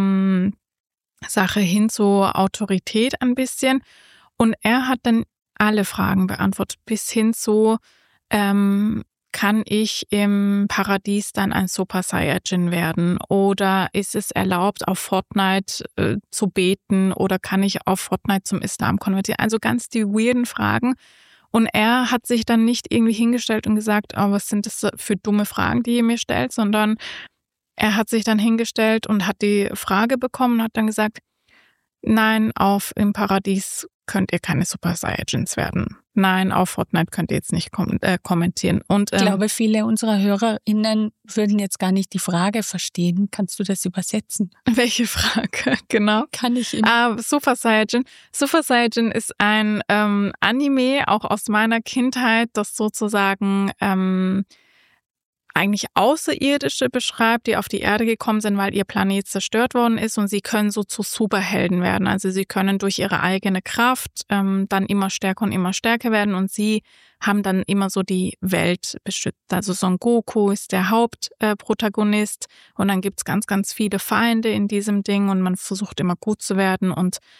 Sache hin zur Autorität ein bisschen. Und er hat dann alle Fragen beantwortet, bis hin zu, kann ich im Paradies dann ein Super Saiyajin werden? Oder ist es erlaubt, auf Fortnite zu beten? Oder kann ich auf Fortnite zum Islam konvertieren? Also ganz die weirden Fragen. Und er hat sich dann nicht irgendwie hingestellt und gesagt, oh, was sind das für dumme Fragen, die ihr mir stellt? Sondern er hat sich dann hingestellt und hat die Frage bekommen und hat dann gesagt, nein, im Paradies könnt ihr keine Super Saiyajins werden. Nein, auf Fortnite könnt ihr jetzt nicht kommentieren. Und, ich glaube, viele unserer HörerInnen würden jetzt gar nicht die Frage verstehen. Kannst du das übersetzen? Welche Frage? Genau. Kann ich Ihnen. Super Saiyajin. Super Saiyajin ist ein Anime, auch aus meiner Kindheit, das sozusagen eigentlich Außerirdische beschreibt, die auf die Erde gekommen sind, weil ihr Planet zerstört worden ist und sie können so zu Superhelden werden. Also sie können durch ihre eigene Kraft dann immer stärker und immer stärker werden und sie haben dann immer so die Welt beschützt. Also Son Goku ist der Hauptprotagonist und dann gibt's ganz, ganz viele Feinde in diesem Ding und man versucht immer gut zu werden und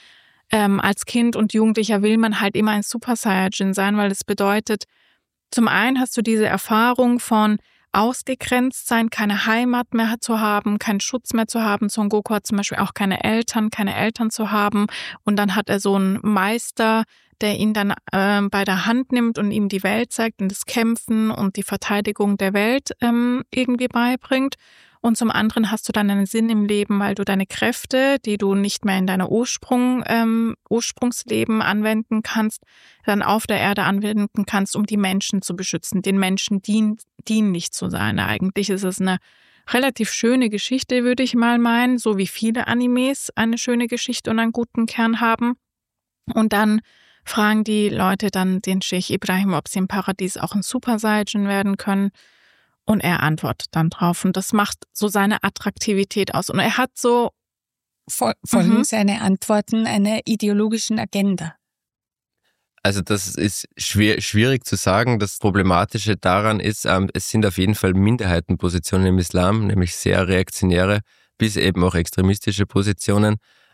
als Kind und Jugendlicher will man halt immer ein Super Saiyajin sein, weil das bedeutet, zum einen hast du diese Erfahrung von ausgegrenzt sein, keine Heimat mehr zu haben, keinen Schutz mehr zu haben. Son Goku hat zum Beispiel auch keine Eltern zu haben. Und dann hat er so einen Meister, der ihn dann bei der Hand nimmt und ihm die Welt zeigt und das Kämpfen und die Verteidigung der Welt irgendwie beibringt. Und zum anderen hast du dann einen Sinn im Leben, weil du deine Kräfte, die du nicht mehr in deinem Ursprungsleben anwenden kannst, dann auf der Erde anwenden kannst, um die Menschen zu beschützen, den Menschen dienlich zu sein. Eigentlich ist es eine relativ schöne Geschichte, würde ich mal meinen, so wie viele Animes eine schöne Geschichte und einen guten Kern haben. Und dann fragen die Leute dann den Sheikh Ibrahim, ob sie im Paradies auch ein Super Saiyajin werden können. Und er antwortet dann drauf. Und das macht so seine Attraktivität aus. Und er hat so folgen seine Antworten einer ideologischen Agenda. Also das ist schwierig zu sagen. Das Problematische daran ist, es sind auf jeden Fall Minderheitenpositionen im Islam, nämlich sehr reaktionäre bis eben auch extremistische Positionen.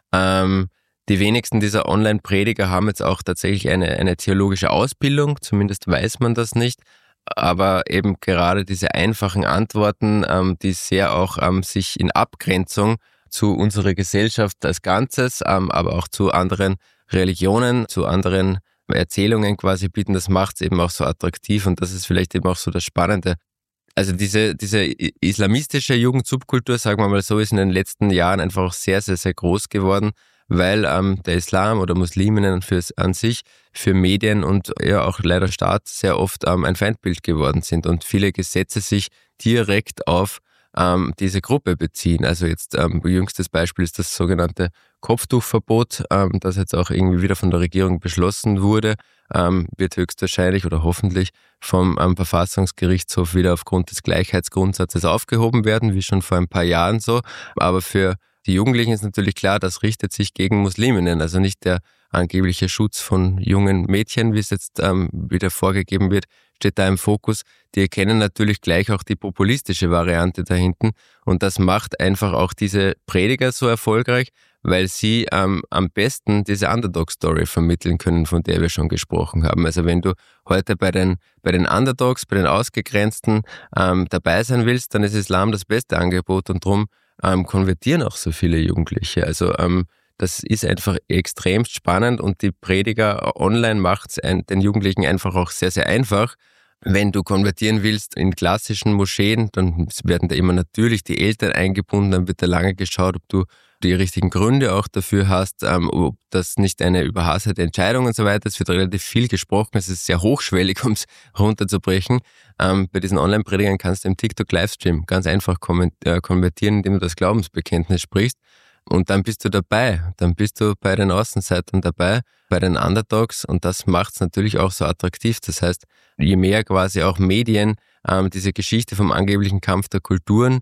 Die wenigsten dieser Online-Prediger haben jetzt auch tatsächlich eine theologische Ausbildung, zumindest weiß man das nicht. Aber eben gerade diese einfachen Antworten, die sehr auch sich in Abgrenzung zu unserer Gesellschaft als Ganzes, aber auch zu anderen Religionen, zu anderen Erzählungen quasi bieten, das macht es eben auch so attraktiv und das ist vielleicht eben auch so das Spannende. Also diese islamistische Jugendsubkultur, sagen wir mal so, ist in den letzten Jahren einfach auch sehr, sehr, sehr groß geworden, weil der Islam oder Musliminnen an sich für Medien und ja auch leider Staat sehr oft ein Feindbild geworden sind und viele Gesetze sich direkt auf diese Gruppe beziehen. Also jetzt jüngstes Beispiel ist das sogenannte Kopftuchverbot, das jetzt auch irgendwie wieder von der Regierung beschlossen wurde, wird höchstwahrscheinlich oder hoffentlich vom Verfassungsgerichtshof wieder aufgrund des Gleichheitsgrundsatzes aufgehoben werden, wie schon vor ein paar Jahren so. Aber für die Jugendlichen ist natürlich klar, das richtet sich gegen Musliminnen, also nicht der angebliche Schutz von jungen Mädchen, wie es jetzt wieder vorgegeben wird, steht da im Fokus. Die erkennen natürlich gleich auch die populistische Variante da hinten und das macht einfach auch diese Prediger so erfolgreich, weil sie am besten diese Underdog-Story vermitteln können, von der wir schon gesprochen haben. Also wenn du heute bei den Underdogs, bei den Ausgegrenzten dabei sein willst, dann ist Islam das beste Angebot und darum konvertieren auch so viele Jugendliche. Also das ist einfach extrem spannend und die Prediger online macht es den Jugendlichen einfach auch sehr, sehr einfach. Wenn du konvertieren willst in klassischen Moscheen, dann werden da immer natürlich die Eltern eingebunden, dann wird da lange geschaut, ob du die richtigen Gründe auch dafür hast, ob das nicht eine überhastete Entscheidung und so weiter. Es wird relativ viel gesprochen, es ist sehr hochschwellig, um es runterzubrechen. Bei diesen Online-Predigern kannst du im TikTok-Livestream ganz einfach konvertieren, indem du das Glaubensbekenntnis sprichst. Und dann bist du dabei, dann bist du bei den Außenseitern dabei, bei den Underdogs und das macht es natürlich auch so attraktiv. Das heißt, je mehr quasi auch Medien diese Geschichte vom angeblichen Kampf der Kulturen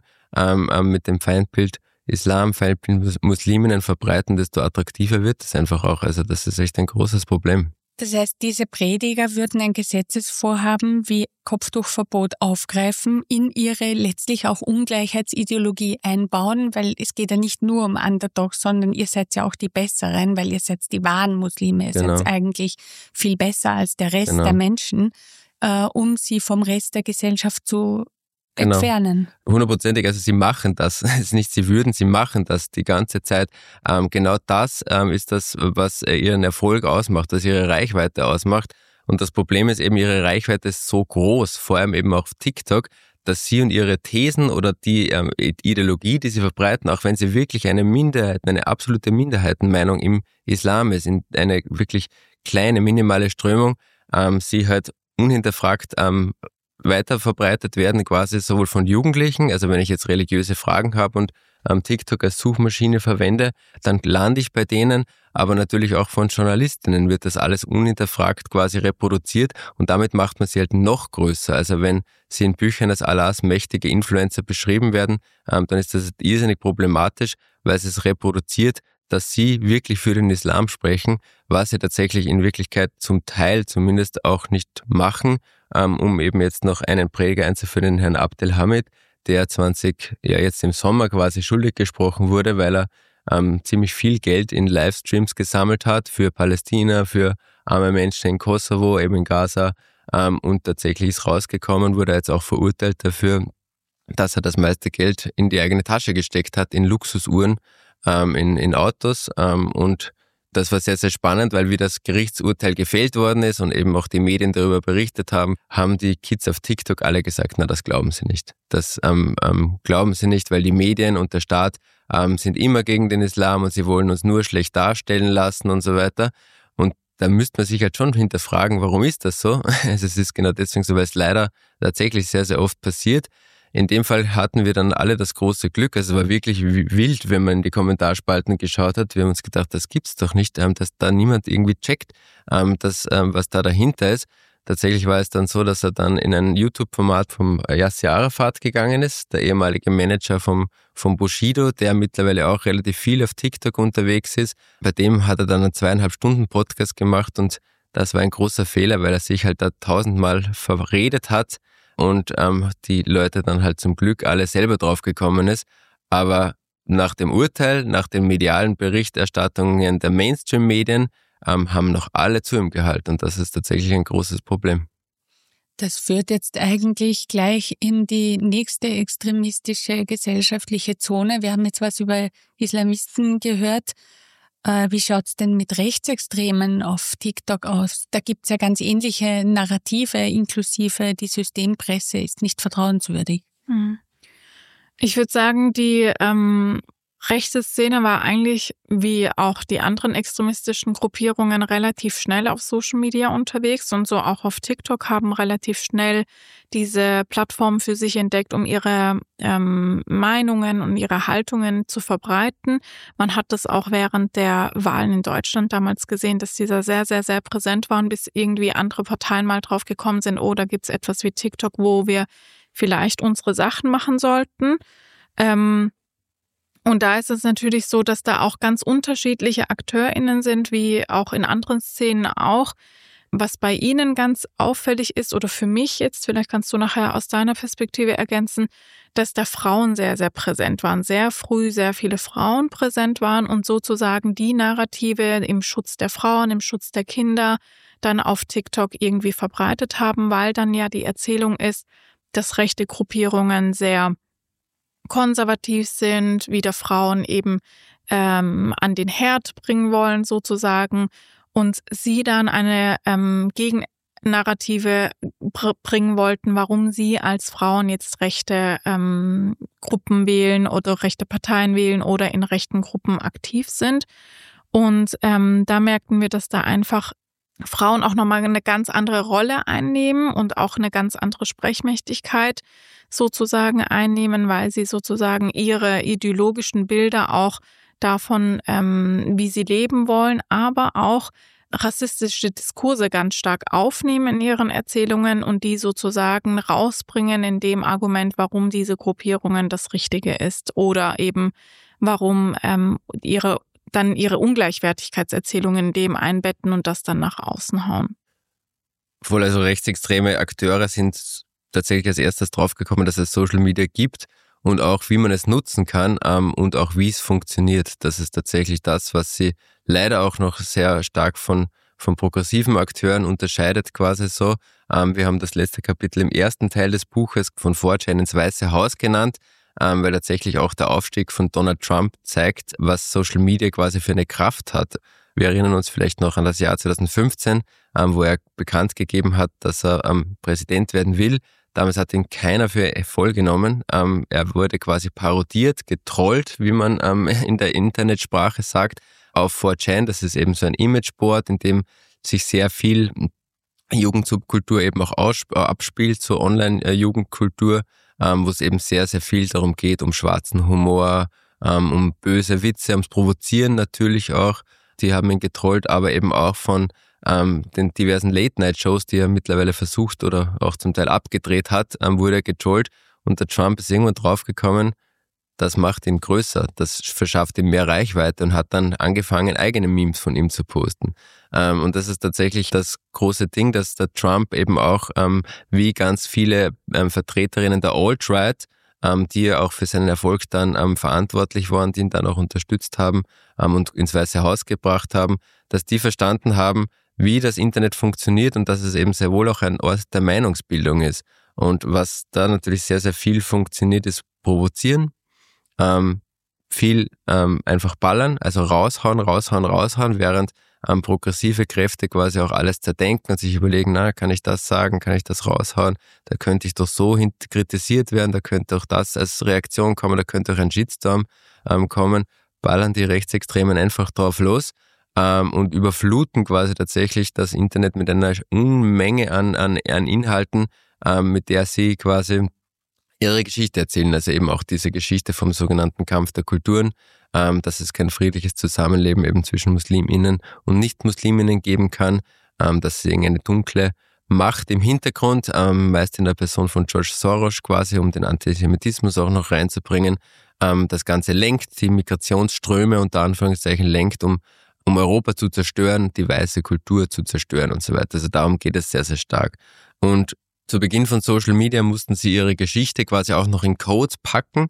mit dem Feindbild Islam, Feindbild Musliminnen verbreiten, desto attraktiver wird es einfach auch. Also das ist echt ein großes Problem. Das heißt, diese Prediger würden ein Gesetzesvorhaben wie Kopftuchverbot aufgreifen, in ihre letztlich auch Ungleichheitsideologie einbauen, weil es geht ja nicht nur um Underdogs, sondern ihr seid ja auch die Besseren, weil ihr seid die wahren Muslime, ihr seid eigentlich viel besser als der Rest der Menschen, um sie vom Rest der Gesellschaft zu entfernen. 100%, also sie machen das. Es ist nicht, sie machen das die ganze Zeit. Genau das ist das, was ihren Erfolg ausmacht, was ihre Reichweite ausmacht. Und das Problem ist eben, ihre Reichweite ist so groß, vor allem eben auf TikTok, dass sie und ihre Thesen oder die Ideologie, die sie verbreiten, auch wenn sie wirklich eine Minderheit, eine absolute Minderheitenmeinung im Islam ist, in eine wirklich kleine, minimale Strömung, sie halt unhinterfragt weiter verbreitet werden, quasi sowohl von Jugendlichen, also wenn ich jetzt religiöse Fragen habe und TikTok als Suchmaschine verwende, dann lande ich bei denen, aber natürlich auch von Journalistinnen wird das alles unhinterfragt quasi reproduziert und damit macht man sie halt noch größer. Also wenn sie in Büchern als Allahs mächtige Influencer beschrieben werden, dann ist das irrsinnig problematisch, weil es reproduziert, dass sie wirklich für den Islam sprechen, was sie tatsächlich in Wirklichkeit zum Teil zumindest auch nicht machen, um eben jetzt noch einen Prediger einzuführen, den Herrn Abdelhamid, der jetzt im Sommer quasi schuldig gesprochen wurde, weil er ziemlich viel Geld in Livestreams gesammelt hat für Palästina, für arme Menschen in Kosovo, eben in Gaza. Und tatsächlich ist rausgekommen, wurde jetzt auch verurteilt dafür, dass er das meiste Geld in die eigene Tasche gesteckt hat, in Luxusuhren, in Autos. Und das war sehr, sehr spannend, weil wie das Gerichtsurteil gefällt worden ist und eben auch die Medien darüber berichtet haben, haben die Kids auf TikTok alle gesagt, na, das glauben sie nicht. Das glauben sie nicht, weil die Medien und der Staat sind immer gegen den Islam und sie wollen uns nur schlecht darstellen lassen und so weiter. Und da müsste man sich halt schon hinterfragen, warum ist das so? Also es ist genau deswegen so, weil es leider tatsächlich sehr, sehr oft passiert. In dem Fall hatten wir dann alle das große Glück, also es war wirklich wild, wenn man in die Kommentarspalten geschaut hat. Wir haben uns gedacht, das gibt's doch nicht, dass da niemand irgendwie checkt, was da dahinter ist. Tatsächlich war es dann so, dass er dann in ein YouTube-Format vom Yasser Arafat gegangen ist, der ehemalige Manager vom Bushido, der mittlerweile auch relativ viel auf TikTok unterwegs ist. Bei dem hat er dann einen 2,5-Stunden-Podcast gemacht und das war ein großer Fehler, weil er sich halt da 1000-mal verredet hat. Und die Leute dann halt zum Glück alle selber drauf gekommen ist. Aber nach dem Urteil, nach den medialen Berichterstattungen der Mainstream-Medien haben noch alle zu ihm gehalten. Und das ist tatsächlich ein großes Problem. Das führt jetzt eigentlich gleich in die nächste extremistische gesellschaftliche Zone. Wir haben jetzt was über Islamisten gehört. Wie schaut's denn mit Rechtsextremen auf TikTok aus? Da gibt's ja ganz ähnliche Narrative, inklusive die Systempresse ist nicht vertrauenswürdig. Ich würde sagen, die rechte Szene war eigentlich, wie auch die anderen extremistischen Gruppierungen, relativ schnell auf Social Media unterwegs und so auch auf TikTok, haben relativ schnell diese Plattform für sich entdeckt, um ihre Meinungen und ihre Haltungen zu verbreiten. Man hat das auch während der Wahlen in Deutschland damals gesehen, dass dieser sehr, sehr, sehr präsent waren, bis irgendwie andere Parteien mal drauf gekommen sind, oh, da gibt's etwas wie TikTok, wo wir vielleicht unsere Sachen machen sollten. Und da ist es natürlich so, dass da auch ganz unterschiedliche AkteurInnen sind, wie auch in anderen Szenen auch. Was bei Ihnen ganz auffällig ist, oder für mich jetzt, vielleicht kannst du nachher aus deiner Perspektive ergänzen, dass da Frauen sehr, sehr präsent waren. Sehr früh sehr viele Frauen präsent waren und sozusagen die Narrative im Schutz der Frauen, im Schutz der Kinder dann auf TikTok irgendwie verbreitet haben, weil dann ja die Erzählung ist, dass rechte Gruppierungen sehr konservativ sind, wieder Frauen eben an den Herd bringen wollen sozusagen und sie dann eine Gegennarrative bringen wollten, warum sie als Frauen jetzt rechte Gruppen wählen oder rechte Parteien wählen oder in rechten Gruppen aktiv sind. Und da merkten wir, dass da einfach Frauen auch nochmal eine ganz andere Rolle einnehmen und auch eine ganz andere Sprechmächtigkeit sozusagen einnehmen, weil sie sozusagen ihre ideologischen Bilder auch davon, wie sie leben wollen, aber auch rassistische Diskurse ganz stark aufnehmen in ihren Erzählungen und die sozusagen rausbringen in dem Argument, warum diese Gruppierungen das Richtige ist oder eben warum ihre Ungleichwertigkeitserzählungen in dem einbetten und das dann nach außen hauen. Obwohl also rechtsextreme Akteure sind tatsächlich als erstes draufgekommen, dass es Social Media gibt und auch wie man es nutzen kann und auch wie es funktioniert. Das ist tatsächlich das, was sie leider auch noch sehr stark von progressiven Akteuren unterscheidet quasi so. Wir haben das letzte Kapitel im ersten Teil des Buches von 4chan ins Weiße Haus genannt, weil tatsächlich auch der Aufstieg von Donald Trump zeigt, was Social Media quasi für eine Kraft hat. Wir erinnern uns vielleicht noch an das Jahr 2015, wo er bekannt gegeben hat, dass er Präsident werden will. Damals hat ihn keiner für voll genommen. Er wurde quasi parodiert, getrollt, wie man in der Internetsprache sagt, auf 4chan. Das ist eben so ein Imageboard, in dem sich sehr viel Jugendsubkultur eben auch abspielt, so Online-Jugendkultur, wo es eben sehr, sehr viel darum geht, um schwarzen Humor, um böse Witze, ums Provozieren natürlich auch. Die haben ihn getrollt, aber eben auch von den diversen Late-Night-Shows, die er mittlerweile versucht oder auch zum Teil abgedreht hat, wurde er getrollt. Und der Trump ist irgendwann draufgekommen, das macht ihn größer, das verschafft ihm mehr Reichweite und hat dann angefangen, eigene Memes von ihm zu posten. Und das ist tatsächlich das große Ding, dass der Trump eben auch, wie ganz viele Vertreterinnen der Alt-Right, die ja auch für seinen Erfolg dann verantwortlich waren, die ihn dann auch unterstützt haben und ins Weiße Haus gebracht haben, dass die verstanden haben, wie das Internet funktioniert und dass es eben sehr wohl auch ein Ort der Meinungsbildung ist. Und was da natürlich sehr, sehr viel funktioniert, ist provozieren, viel einfach ballern, also raushauen, während progressive Kräfte quasi auch alles zerdenken und sich überlegen, kann ich das sagen, kann ich das raushauen, da könnte ich doch so kritisiert werden, da könnte auch das als Reaktion kommen, da könnte auch ein Shitstorm kommen, ballern die Rechtsextremen einfach drauf los und überfluten quasi tatsächlich das Internet mit einer Unmenge an Inhalten, mit der sie quasi ihre Geschichte erzählen, also eben auch diese Geschichte vom sogenannten Kampf der Kulturen, dass es kein friedliches Zusammenleben eben zwischen Musliminnen und Nicht-Musliminnen geben kann, dass es irgendeine dunkle Macht im Hintergrund, meist in der Person von George Soros quasi, um den Antisemitismus auch noch reinzubringen, das Ganze lenkt, die Migrationsströme unter Anführungszeichen lenkt, um Europa zu zerstören, die weiße Kultur zu zerstören und so weiter. Also darum geht es sehr, sehr stark. Und zu Beginn von Social Media mussten sie ihre Geschichte quasi auch noch in Codes packen.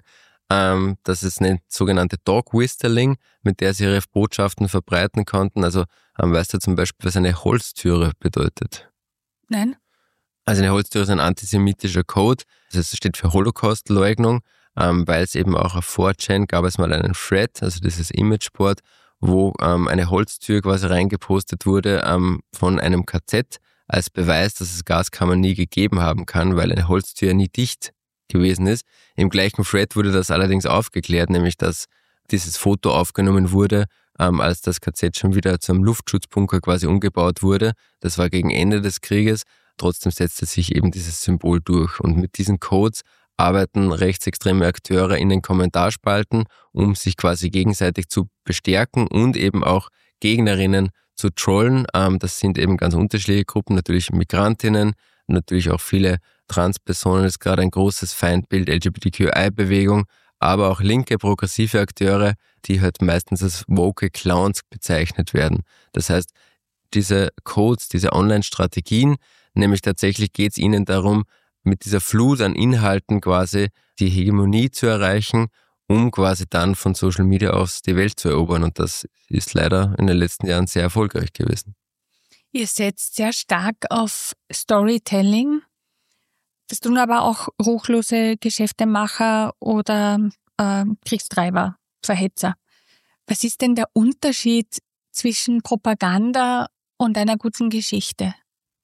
Das ist eine sogenannte Dog Whistling, mit der sie ihre Botschaften verbreiten konnten. Also weißt du zum Beispiel, was eine Holztüre bedeutet? Nein. Also eine Holztüre ist ein antisemitischer Code. Das steht für Holocaust-Leugnung, weil es eben auch auf 4chan gab es mal einen Thread, also dieses Imageboard, wo eine Holztür quasi reingepostet wurde von einem KZ als Beweis, dass es Gaskammern nie gegeben haben kann, weil eine Holztür nie dicht gewesen ist. Im gleichen Thread wurde das allerdings aufgeklärt, nämlich dass dieses Foto aufgenommen wurde, als das KZ schon wieder zum Luftschutzbunker quasi umgebaut wurde. Das war gegen Ende des Krieges. Trotzdem setzte sich eben dieses Symbol durch. Und mit diesen Codes arbeiten rechtsextreme Akteure in den Kommentarspalten, um sich quasi gegenseitig zu bestärken und eben auch Gegnerinnen zu trollen. Das sind eben ganz unterschiedliche Gruppen, natürlich Migrantinnen, natürlich auch viele Transpersonen, das ist gerade ein großes Feindbild, LGBTQI-Bewegung, aber auch linke, progressive Akteure, die halt meistens als woke Clowns bezeichnet werden. Das heißt, diese Codes, diese Online-Strategien, nämlich tatsächlich geht es ihnen darum, mit dieser Flut an Inhalten quasi die Hegemonie zu erreichen, um quasi dann von Social Media aus die Welt zu erobern. Und das ist leider in den letzten Jahren sehr erfolgreich gewesen. Ihr setzt sehr stark auf Storytelling. Das tun aber auch ruchlose Geschäftemacher oder Kriegstreiber, Verhetzer. Was ist denn der Unterschied zwischen Propaganda und einer guten Geschichte?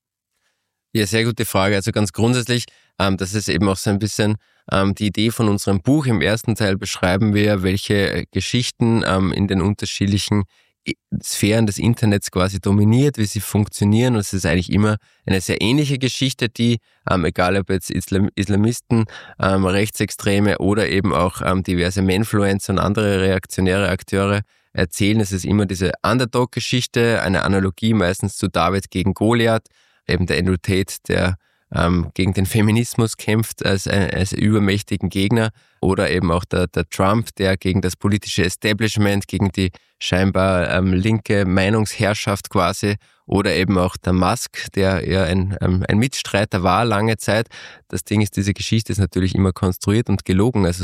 Ja, sehr gute Frage. Also ganz grundsätzlich, das ist eben auch so ein bisschen die Idee von unserem Buch. Im ersten Teil beschreiben wir, welche Geschichten in den unterschiedlichen Sphären des Internets quasi dominiert, wie sie funktionieren. Und es ist eigentlich immer eine sehr ähnliche Geschichte, die, egal ob jetzt Islamisten, Rechtsextreme oder eben auch diverse Manfluencer und andere reaktionäre Akteure erzählen. Es ist immer diese Underdog-Geschichte, eine Analogie meistens zu David gegen Goliath, eben der Andrew Tate, der gegen den Feminismus kämpft als übermächtigen Gegner, oder eben auch der Trump, der gegen das politische Establishment, gegen die scheinbar linke Meinungsherrschaft quasi, oder eben auch der Musk, der ja ein Mitstreiter war lange Zeit. Das Ding ist, diese Geschichte ist natürlich immer konstruiert und gelogen. Also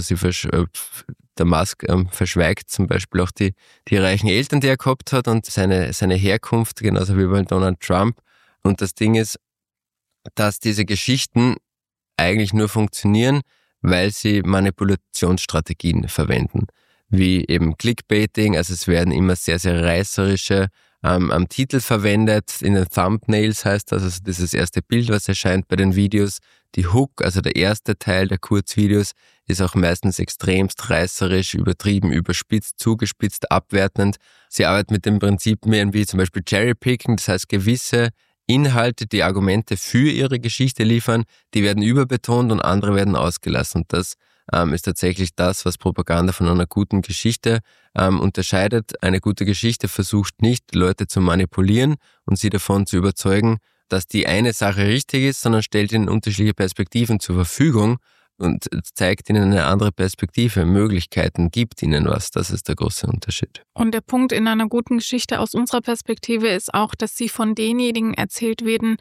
der Musk verschweigt zum Beispiel auch die reichen Eltern, die er gehabt hat, und seine Herkunft, genauso wie bei Donald Trump. Und das Ding ist, dass diese Geschichten eigentlich nur funktionieren, weil sie Manipulationsstrategien verwenden, wie eben Clickbaiting. Also es werden immer sehr, sehr reißerische Titel verwendet. In den Thumbnails heißt das, also dieses erste Bild, was erscheint bei den Videos. Die Hook, also der erste Teil der Kurzvideos, ist auch meistens extremst reißerisch, übertrieben, überspitzt, zugespitzt, abwertend. Sie arbeiten mit dem Prinzip wie zum Beispiel Cherrypicking, das heißt gewisse Inhalte, die Argumente für ihre Geschichte liefern, die werden überbetont und andere werden ausgelassen. Und das ist tatsächlich das, was Propaganda von einer guten Geschichte unterscheidet. Eine gute Geschichte versucht nicht, Leute zu manipulieren und sie davon zu überzeugen, dass die eine Sache richtig ist, sondern stellt ihnen unterschiedliche Perspektiven zur Verfügung und zeigt ihnen eine andere Perspektive, Möglichkeiten, gibt ihnen was. Das ist der große Unterschied. Und der Punkt in einer guten Geschichte aus unserer Perspektive ist auch, dass sie von denjenigen erzählt werden,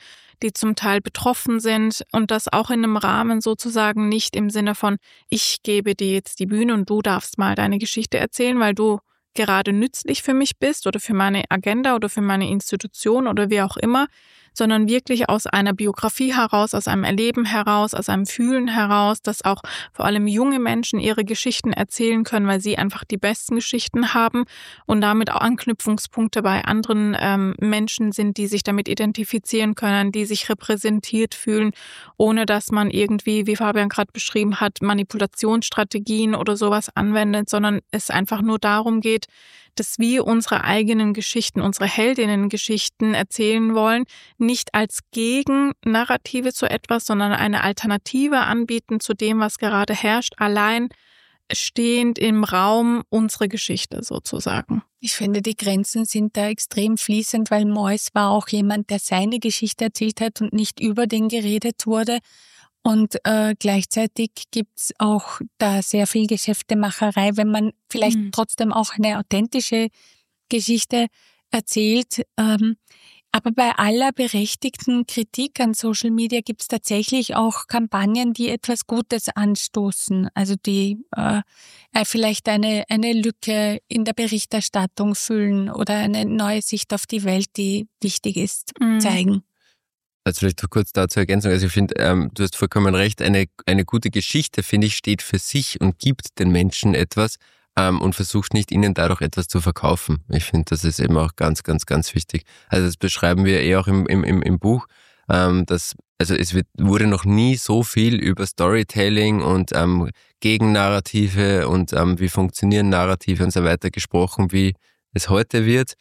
die zum Teil betroffen sind und das auch in einem Rahmen sozusagen nicht im Sinne von, ich gebe dir jetzt die Bühne und du darfst mal deine Geschichte erzählen, weil du gerade nützlich für mich bist oder für meine Agenda oder für meine Institution oder wie auch immer, sondern wirklich aus einer Biografie heraus, aus einem Erleben heraus, aus einem Fühlen heraus, dass auch vor allem junge Menschen ihre Geschichten erzählen können, weil sie einfach die besten Geschichten haben und damit auch Anknüpfungspunkte bei anderen Menschen sind, die sich damit identifizieren können, die sich repräsentiert fühlen, ohne dass man irgendwie, wie Fabian gerade beschrieben hat, Manipulationsstrategien oder sowas anwendet, sondern es einfach nur darum geht, dass wir unsere eigenen Geschichten, unsere Heldinnen-Geschichten erzählen wollen, nicht als Gegennarrative zu etwas, sondern eine Alternative anbieten zu dem, was gerade herrscht, allein stehend im Raum unsere Geschichte sozusagen. Ich finde, die Grenzen sind da extrem fließend, weil Mois war auch jemand, der seine Geschichte erzählt hat und nicht über den geredet wurde. Und gleichzeitig gibt's auch da sehr viel Geschäftemacherei, wenn man vielleicht trotzdem auch eine authentische Geschichte erzählt. Aber bei aller berechtigten Kritik an Social Media gibt's tatsächlich auch Kampagnen, die etwas Gutes anstoßen. Also die vielleicht eine Lücke in der Berichterstattung füllen oder eine neue Sicht auf die Welt, die wichtig ist, zeigen. Also vielleicht noch kurz dazu Ergänzung. Also ich finde, du hast vollkommen recht, eine gute Geschichte, finde ich, steht für sich und gibt den Menschen etwas und versucht nicht, ihnen dadurch etwas zu verkaufen. Ich finde, das ist eben auch ganz, ganz, ganz wichtig. Also das beschreiben wir auch im Buch, dass also wurde noch nie so viel über Storytelling und Gegennarrative und wie funktionieren Narrative und so weiter gesprochen, wie es heute wird.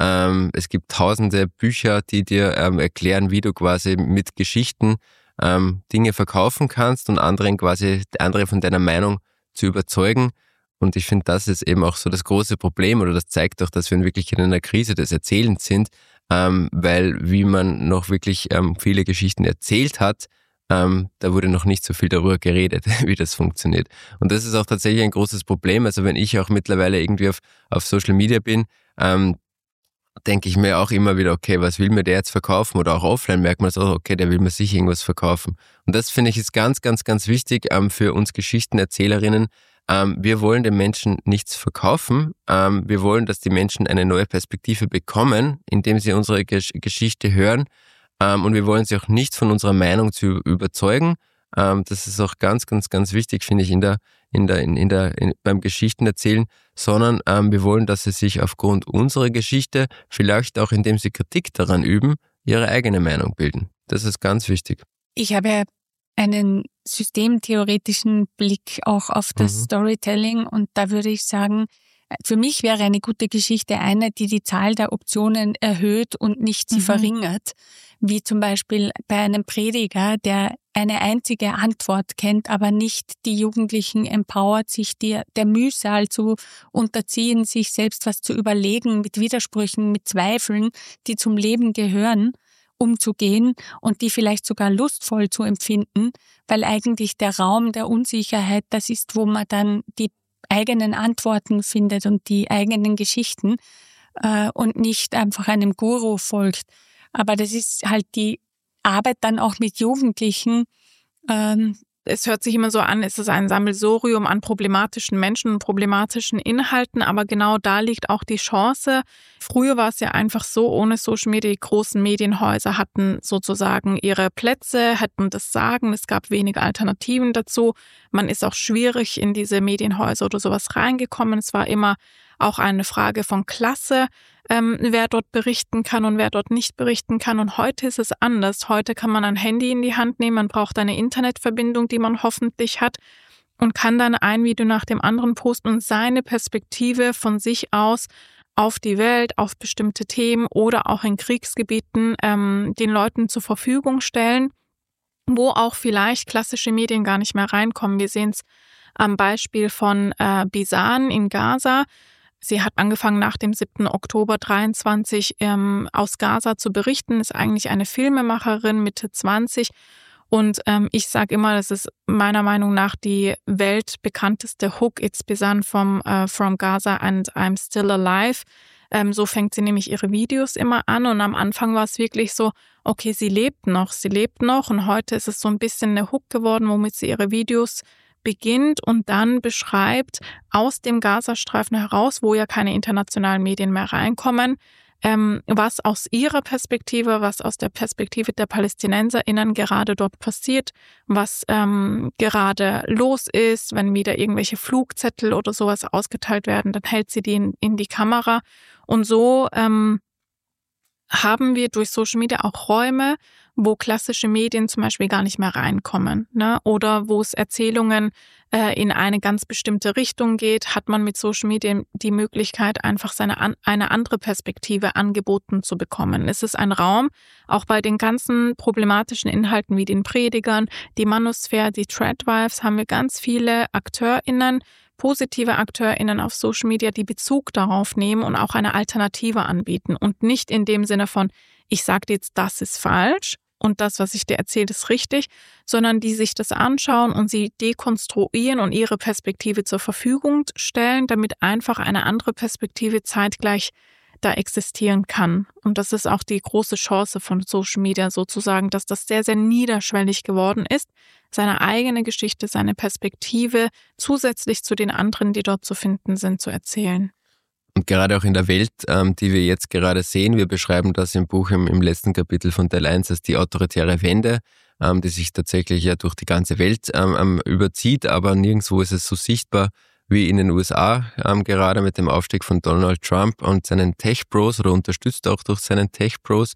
Es gibt tausende Bücher, die dir erklären, wie du quasi mit Geschichten Dinge verkaufen kannst und andere von deiner Meinung zu überzeugen. Und ich finde, das ist eben auch so das große Problem, oder das zeigt doch, dass wir wirklich in einer Krise des Erzählens sind, weil wie man noch wirklich viele Geschichten erzählt hat, da wurde noch nicht so viel darüber geredet, wie das funktioniert. Und das ist auch tatsächlich ein großes Problem. Also wenn ich auch mittlerweile irgendwie auf Social Media bin, denke ich mir auch immer wieder, okay, was will mir der jetzt verkaufen? Oder auch offline merkt man es auch, okay, der will mir sicher irgendwas verkaufen. Und das finde ich ist ganz, ganz, ganz wichtig für uns Geschichtenerzählerinnen. Wir wollen den Menschen nichts verkaufen. Wir wollen, dass die Menschen eine neue Perspektive bekommen, indem sie unsere Geschichte hören. Und wir wollen sie auch nicht von unserer Meinung zu überzeugen. Das ist auch ganz, ganz, ganz wichtig, finde ich, beim Geschichtenerzählen, sondern wir wollen, dass sie sich aufgrund unserer Geschichte, vielleicht auch indem sie Kritik daran üben, ihre eigene Meinung bilden. Das ist ganz wichtig. Ich habe einen systemtheoretischen Blick auch auf das Storytelling und da würde ich sagen, für mich wäre eine gute Geschichte eine, die die Zahl der Optionen erhöht und nicht sie verringert, wie zum Beispiel bei einem Prediger, der eine einzige Antwort kennt, aber nicht die Jugendlichen empowert, sich der Mühsal zu unterziehen, sich selbst was zu überlegen, mit Widersprüchen, mit Zweifeln, die zum Leben gehören, umzugehen und die vielleicht sogar lustvoll zu empfinden, weil eigentlich der Raum der Unsicherheit das ist, wo man dann die eigenen Antworten findet und die eigenen Geschichten und nicht einfach einem Guru folgt. Aber das ist halt die Arbeit dann auch mit Jugendlichen. Es hört sich immer so an, es ist ein Sammelsurium an problematischen Menschen und problematischen Inhalten, aber genau da liegt auch die Chance. Früher war es ja einfach so, ohne Social Media, die großen Medienhäuser hatten sozusagen ihre Plätze, hatten das Sagen, es gab wenige Alternativen dazu. Man ist auch schwierig in diese Medienhäuser oder sowas reingekommen. Es war immer auch eine Frage von Klasse, wer dort berichten kann und wer dort nicht berichten kann. Und heute ist es anders. Heute kann man ein Handy in die Hand nehmen, man braucht eine Internetverbindung, die man hoffentlich hat und kann dann ein Video nach dem anderen posten und seine Perspektive von sich aus auf die Welt, auf bestimmte Themen oder auch in Kriegsgebieten den Leuten zur Verfügung stellen, wo auch vielleicht klassische Medien gar nicht mehr reinkommen. Wir sehen es am Beispiel von Bisan in Gaza. Sie hat angefangen nach dem 7. Oktober 23 aus Gaza zu berichten, ist eigentlich eine Filmemacherin, Mitte 20. Und ich sage immer, das ist meiner Meinung nach die weltbekannteste Hook, It's Bisan from Gaza and I'm Still Alive. So fängt sie nämlich ihre Videos immer an und am Anfang war es wirklich so, okay, sie lebt noch und heute ist es so ein bisschen eine Hook geworden, womit sie ihre Videos beginnt und dann beschreibt aus dem Gazastreifen heraus, wo ja keine internationalen Medien mehr reinkommen, was aus ihrer Perspektive, was aus der Perspektive der PalästinenserInnen gerade dort passiert, was gerade los ist, wenn wieder irgendwelche Flugzettel oder sowas ausgeteilt werden, dann hält sie die in die Kamera. Und so haben wir durch Social Media auch Räume, wo klassische Medien zum Beispiel gar nicht mehr reinkommen, ne? Oder wo es Erzählungen in eine ganz bestimmte Richtung geht, hat man mit Social Media die Möglichkeit, einfach eine andere Perspektive angeboten zu bekommen. Es ist ein Raum, auch bei den ganzen problematischen Inhalten wie den Predigern, die Manosphere, die Threadwives, haben wir ganz viele AkteurInnen, positive AkteurInnen auf Social Media, die Bezug darauf nehmen und auch eine Alternative anbieten. Und nicht in dem Sinne von, ich sage dir jetzt, das ist falsch und das, was ich dir erzähle, ist richtig, sondern die sich das anschauen und sie dekonstruieren und ihre Perspektive zur Verfügung stellen, damit einfach eine andere Perspektive zeitgleich da existieren kann. Und das ist auch die große Chance von Social Media sozusagen, dass das sehr, sehr niederschwellig geworden ist, seine eigene Geschichte, seine Perspektive zusätzlich zu den anderen, die dort zu finden sind, zu erzählen. Und gerade auch in der Welt, die wir jetzt gerade sehen, wir beschreiben das im Buch im letzten Kapitel von Teil 1 als die autoritäre Wende, die sich tatsächlich ja durch die ganze Welt überzieht, aber nirgendwo ist es so sichtbar wie in den USA, gerade mit dem Aufstieg von Donald Trump und seinen Tech-Bros oder unterstützt auch durch seinen Tech-Bros,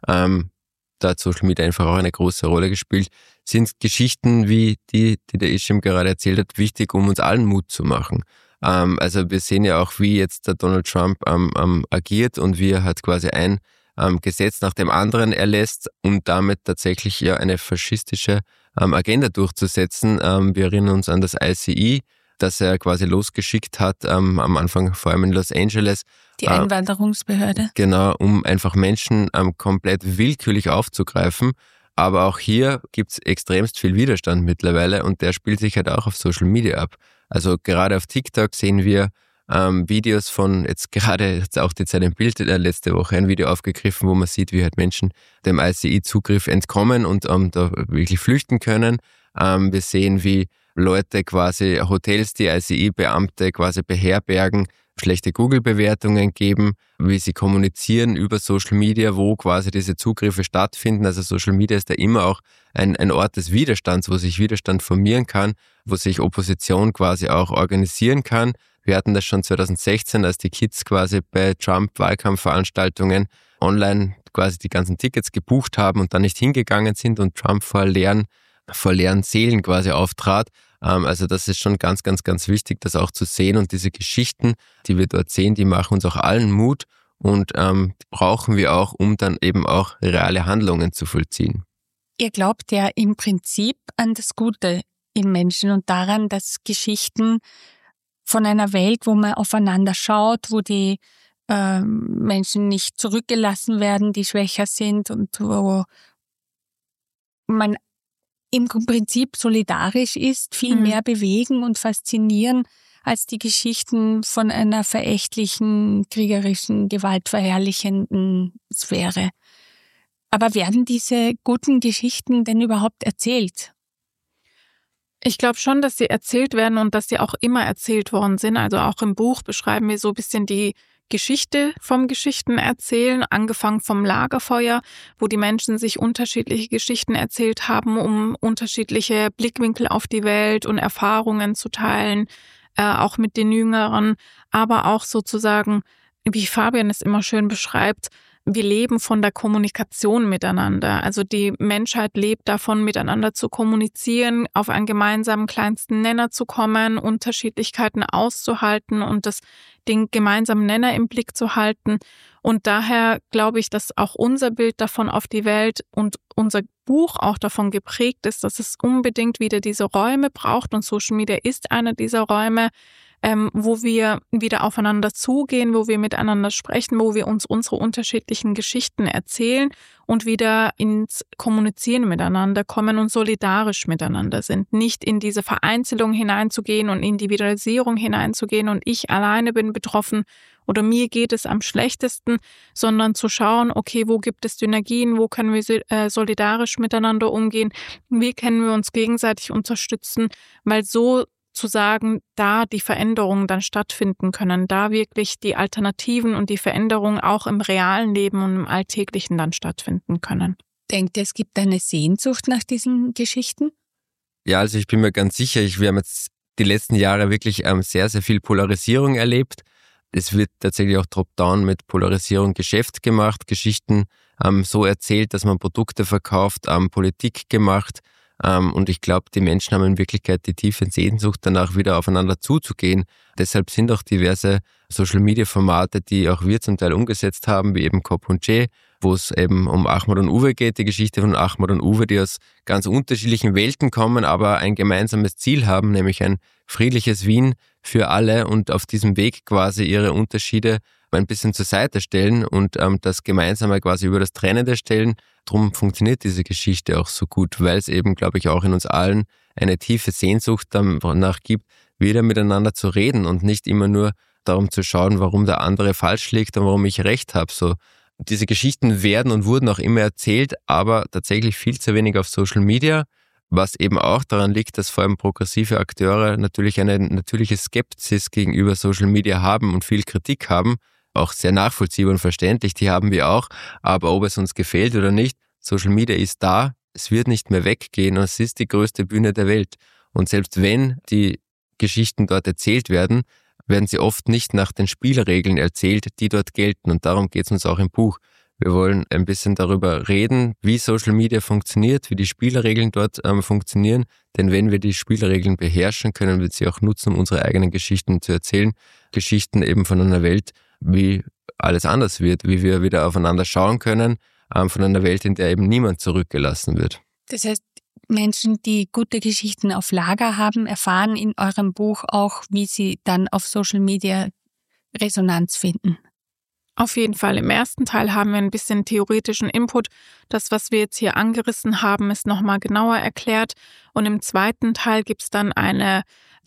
da hat Social Media einfach auch eine große Rolle gespielt, sind Geschichten wie die der Isham gerade erzählt hat, wichtig, um uns allen Mut zu machen. Also wir sehen ja auch, wie jetzt der Donald Trump agiert und wie er halt quasi ein Gesetz nach dem anderen erlässt, um damit tatsächlich ja eine faschistische Agenda durchzusetzen. Wir erinnern uns an das ICE, das er quasi losgeschickt hat, am Anfang vor allem in Los Angeles. Die Einwanderungsbehörde. Genau, um einfach Menschen komplett willkürlich aufzugreifen. Aber auch hier gibt's extremst viel Widerstand mittlerweile und der spielt sich halt auch auf Social Media ab. Also gerade auf TikTok sehen wir Videos von, jetzt auch jetzt ein Bild letzte Woche, ein Video aufgegriffen, wo man sieht, wie halt Menschen dem ICE-Zugriff entkommen und da wirklich flüchten können. Wir sehen, wie Leute quasi Hotels, die ICE-Beamte quasi beherbergen, schlechte Google-Bewertungen geben, wie sie kommunizieren über Social Media, wo quasi diese Zugriffe stattfinden. Also Social Media ist da immer auch ein Ort des Widerstands, wo sich Widerstand formieren kann, wo sich Opposition quasi auch organisieren kann. Wir hatten das schon 2016, als die Kids quasi bei Trump-Wahlkampfveranstaltungen online quasi die ganzen Tickets gebucht haben und dann nicht hingegangen sind und Trump vor leeren Seelen quasi auftrat. Also das ist schon ganz, ganz, ganz wichtig, das auch zu sehen und diese Geschichten, die wir dort sehen, die machen uns auch allen Mut und die brauchen wir auch, um dann eben auch reale Handlungen zu vollziehen. Ihr glaubt ja im Prinzip an das Gute in Menschen und daran, dass Geschichten von einer Welt, wo man aufeinander schaut, wo die Menschen nicht zurückgelassen werden, die schwächer sind und wo man im Prinzip solidarisch ist, viel mehr bewegen und faszinieren als die Geschichten von einer verächtlichen, kriegerischen, gewaltverherrlichenden Sphäre. Aber werden diese guten Geschichten denn überhaupt erzählt? Ich glaube schon, dass sie erzählt werden und dass sie auch immer erzählt worden sind. Also auch im Buch beschreiben wir so ein bisschen die Geschichte vom Geschichtenerzählen, angefangen vom Lagerfeuer, wo die Menschen sich unterschiedliche Geschichten erzählt haben, um unterschiedliche Blickwinkel auf die Welt und Erfahrungen zu teilen, auch mit den Jüngeren, aber auch sozusagen, wie Fabian es immer schön beschreibt, wir leben von der Kommunikation miteinander. Also die Menschheit lebt davon, miteinander zu kommunizieren, auf einen gemeinsamen kleinsten Nenner zu kommen, Unterschiedlichkeiten auszuhalten und den gemeinsamen Nenner im Blick zu halten. Und daher glaube ich, dass auch unser Bild davon auf die Welt und unser Buch auch davon geprägt ist, dass es unbedingt wieder diese Räume braucht und Social Media ist einer dieser Räume, wo wir wieder aufeinander zugehen, wo wir miteinander sprechen, wo wir uns unsere unterschiedlichen Geschichten erzählen und wieder ins Kommunizieren miteinander kommen und solidarisch miteinander sind. Nicht in diese Vereinzelung hineinzugehen und Individualisierung hineinzugehen und ich alleine bin betroffen oder mir geht es am schlechtesten, sondern zu schauen, okay, wo gibt es Synergien, wo können wir solidarisch miteinander umgehen, wie können wir uns gegenseitig unterstützen, weil sozusagen da die Veränderungen dann stattfinden können, da wirklich die Alternativen und die Veränderungen auch im realen Leben und im Alltäglichen dann stattfinden können. Denkt ihr, es gibt eine Sehnsucht nach diesen Geschichten? Ja, also ich bin mir ganz sicher, wir haben jetzt die letzten Jahre wirklich sehr, sehr viel Polarisierung erlebt. Es wird tatsächlich auch top-down mit Polarisierung Geschäft gemacht, Geschichten so erzählt, dass man Produkte verkauft, Politik gemacht. Und ich glaube, die Menschen haben in Wirklichkeit die tiefe Sehnsucht danach, wieder aufeinander zuzugehen. Deshalb sind auch diverse Social-Media-Formate, die auch wir zum Teil umgesetzt haben, wie eben K+J, wo es eben um Ahmad und Uwe geht, die Geschichte von Ahmad und Uwe, die aus ganz unterschiedlichen Welten kommen, aber ein gemeinsames Ziel haben, nämlich ein friedliches Wien für alle und auf diesem Weg quasi ihre Unterschiede ein bisschen zur Seite stellen und das Gemeinsame quasi über das Trennende stellen. Drum funktioniert diese Geschichte auch so gut, weil es eben, glaube ich, auch in uns allen eine tiefe Sehnsucht danach gibt, wieder miteinander zu reden und nicht immer nur darum zu schauen, warum der andere falsch liegt und warum ich recht habe. So, diese Geschichten werden und wurden auch immer erzählt, aber tatsächlich viel zu wenig auf Social Media, was eben auch daran liegt, dass vor allem progressive Akteure natürlich eine natürliche Skepsis gegenüber Social Media haben und viel Kritik haben, auch sehr nachvollziehbar und verständlich, die haben wir auch, aber ob es uns gefällt oder nicht, Social Media ist da, es wird nicht mehr weggehen und es ist die größte Bühne der Welt. Und selbst wenn die Geschichten dort erzählt werden, werden sie oft nicht nach den Spielregeln erzählt, die dort gelten und darum geht es uns auch im Buch. Wir wollen ein bisschen darüber reden, wie Social Media funktioniert, wie die Spielregeln dort funktionieren, denn wenn wir die Spielregeln beherrschen, können wir sie auch nutzen, um unsere eigenen Geschichten zu erzählen. Geschichten eben von einer Welt, wie alles anders wird, wie wir wieder aufeinander schauen können, von einer Welt, in der eben niemand zurückgelassen wird. Das heißt, Menschen, die gute Geschichten auf Lager haben, erfahren in eurem Buch auch, wie sie dann auf Social Media Resonanz finden. Auf jeden Fall. Im ersten Teil haben wir ein bisschen theoretischen Input. Das, was wir jetzt hier angerissen haben, ist nochmal genauer erklärt. Und im zweiten Teil gibt es dann eine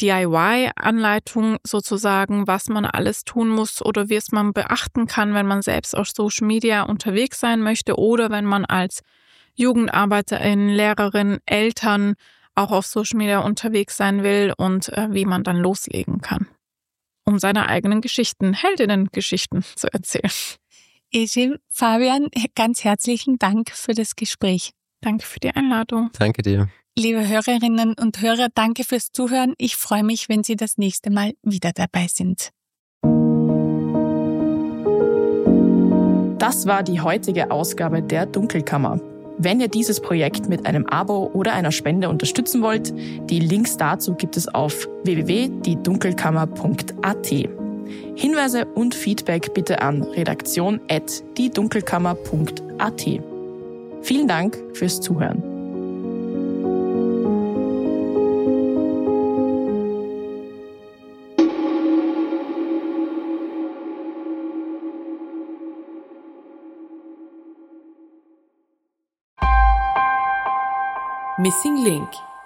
DIY-Anleitung sozusagen, was man alles tun muss oder wie es man beachten kann, wenn man selbst auf Social Media unterwegs sein möchte oder wenn man als Jugendarbeiterin, Lehrerin, Eltern auch auf Social Media unterwegs sein will und wie man dann loslegen kann, um seine eigenen Geschichten, Heldinnen-Geschichten zu erzählen. Ejim, Fabian, ganz herzlichen Dank für das Gespräch. Danke für die Einladung. Danke dir. Liebe Hörerinnen und Hörer, danke fürs Zuhören. Ich freue mich, wenn Sie das nächste Mal wieder dabei sind. Das war die heutige Ausgabe der Dunkelkammer. Wenn ihr dieses Projekt mit einem Abo oder einer Spende unterstützen wollt, die Links dazu gibt es auf www.diedunkelkammer.at. Hinweise und Feedback bitte an redaktion@diedunkelkammer.at. Vielen Dank fürs Zuhören. Missing Link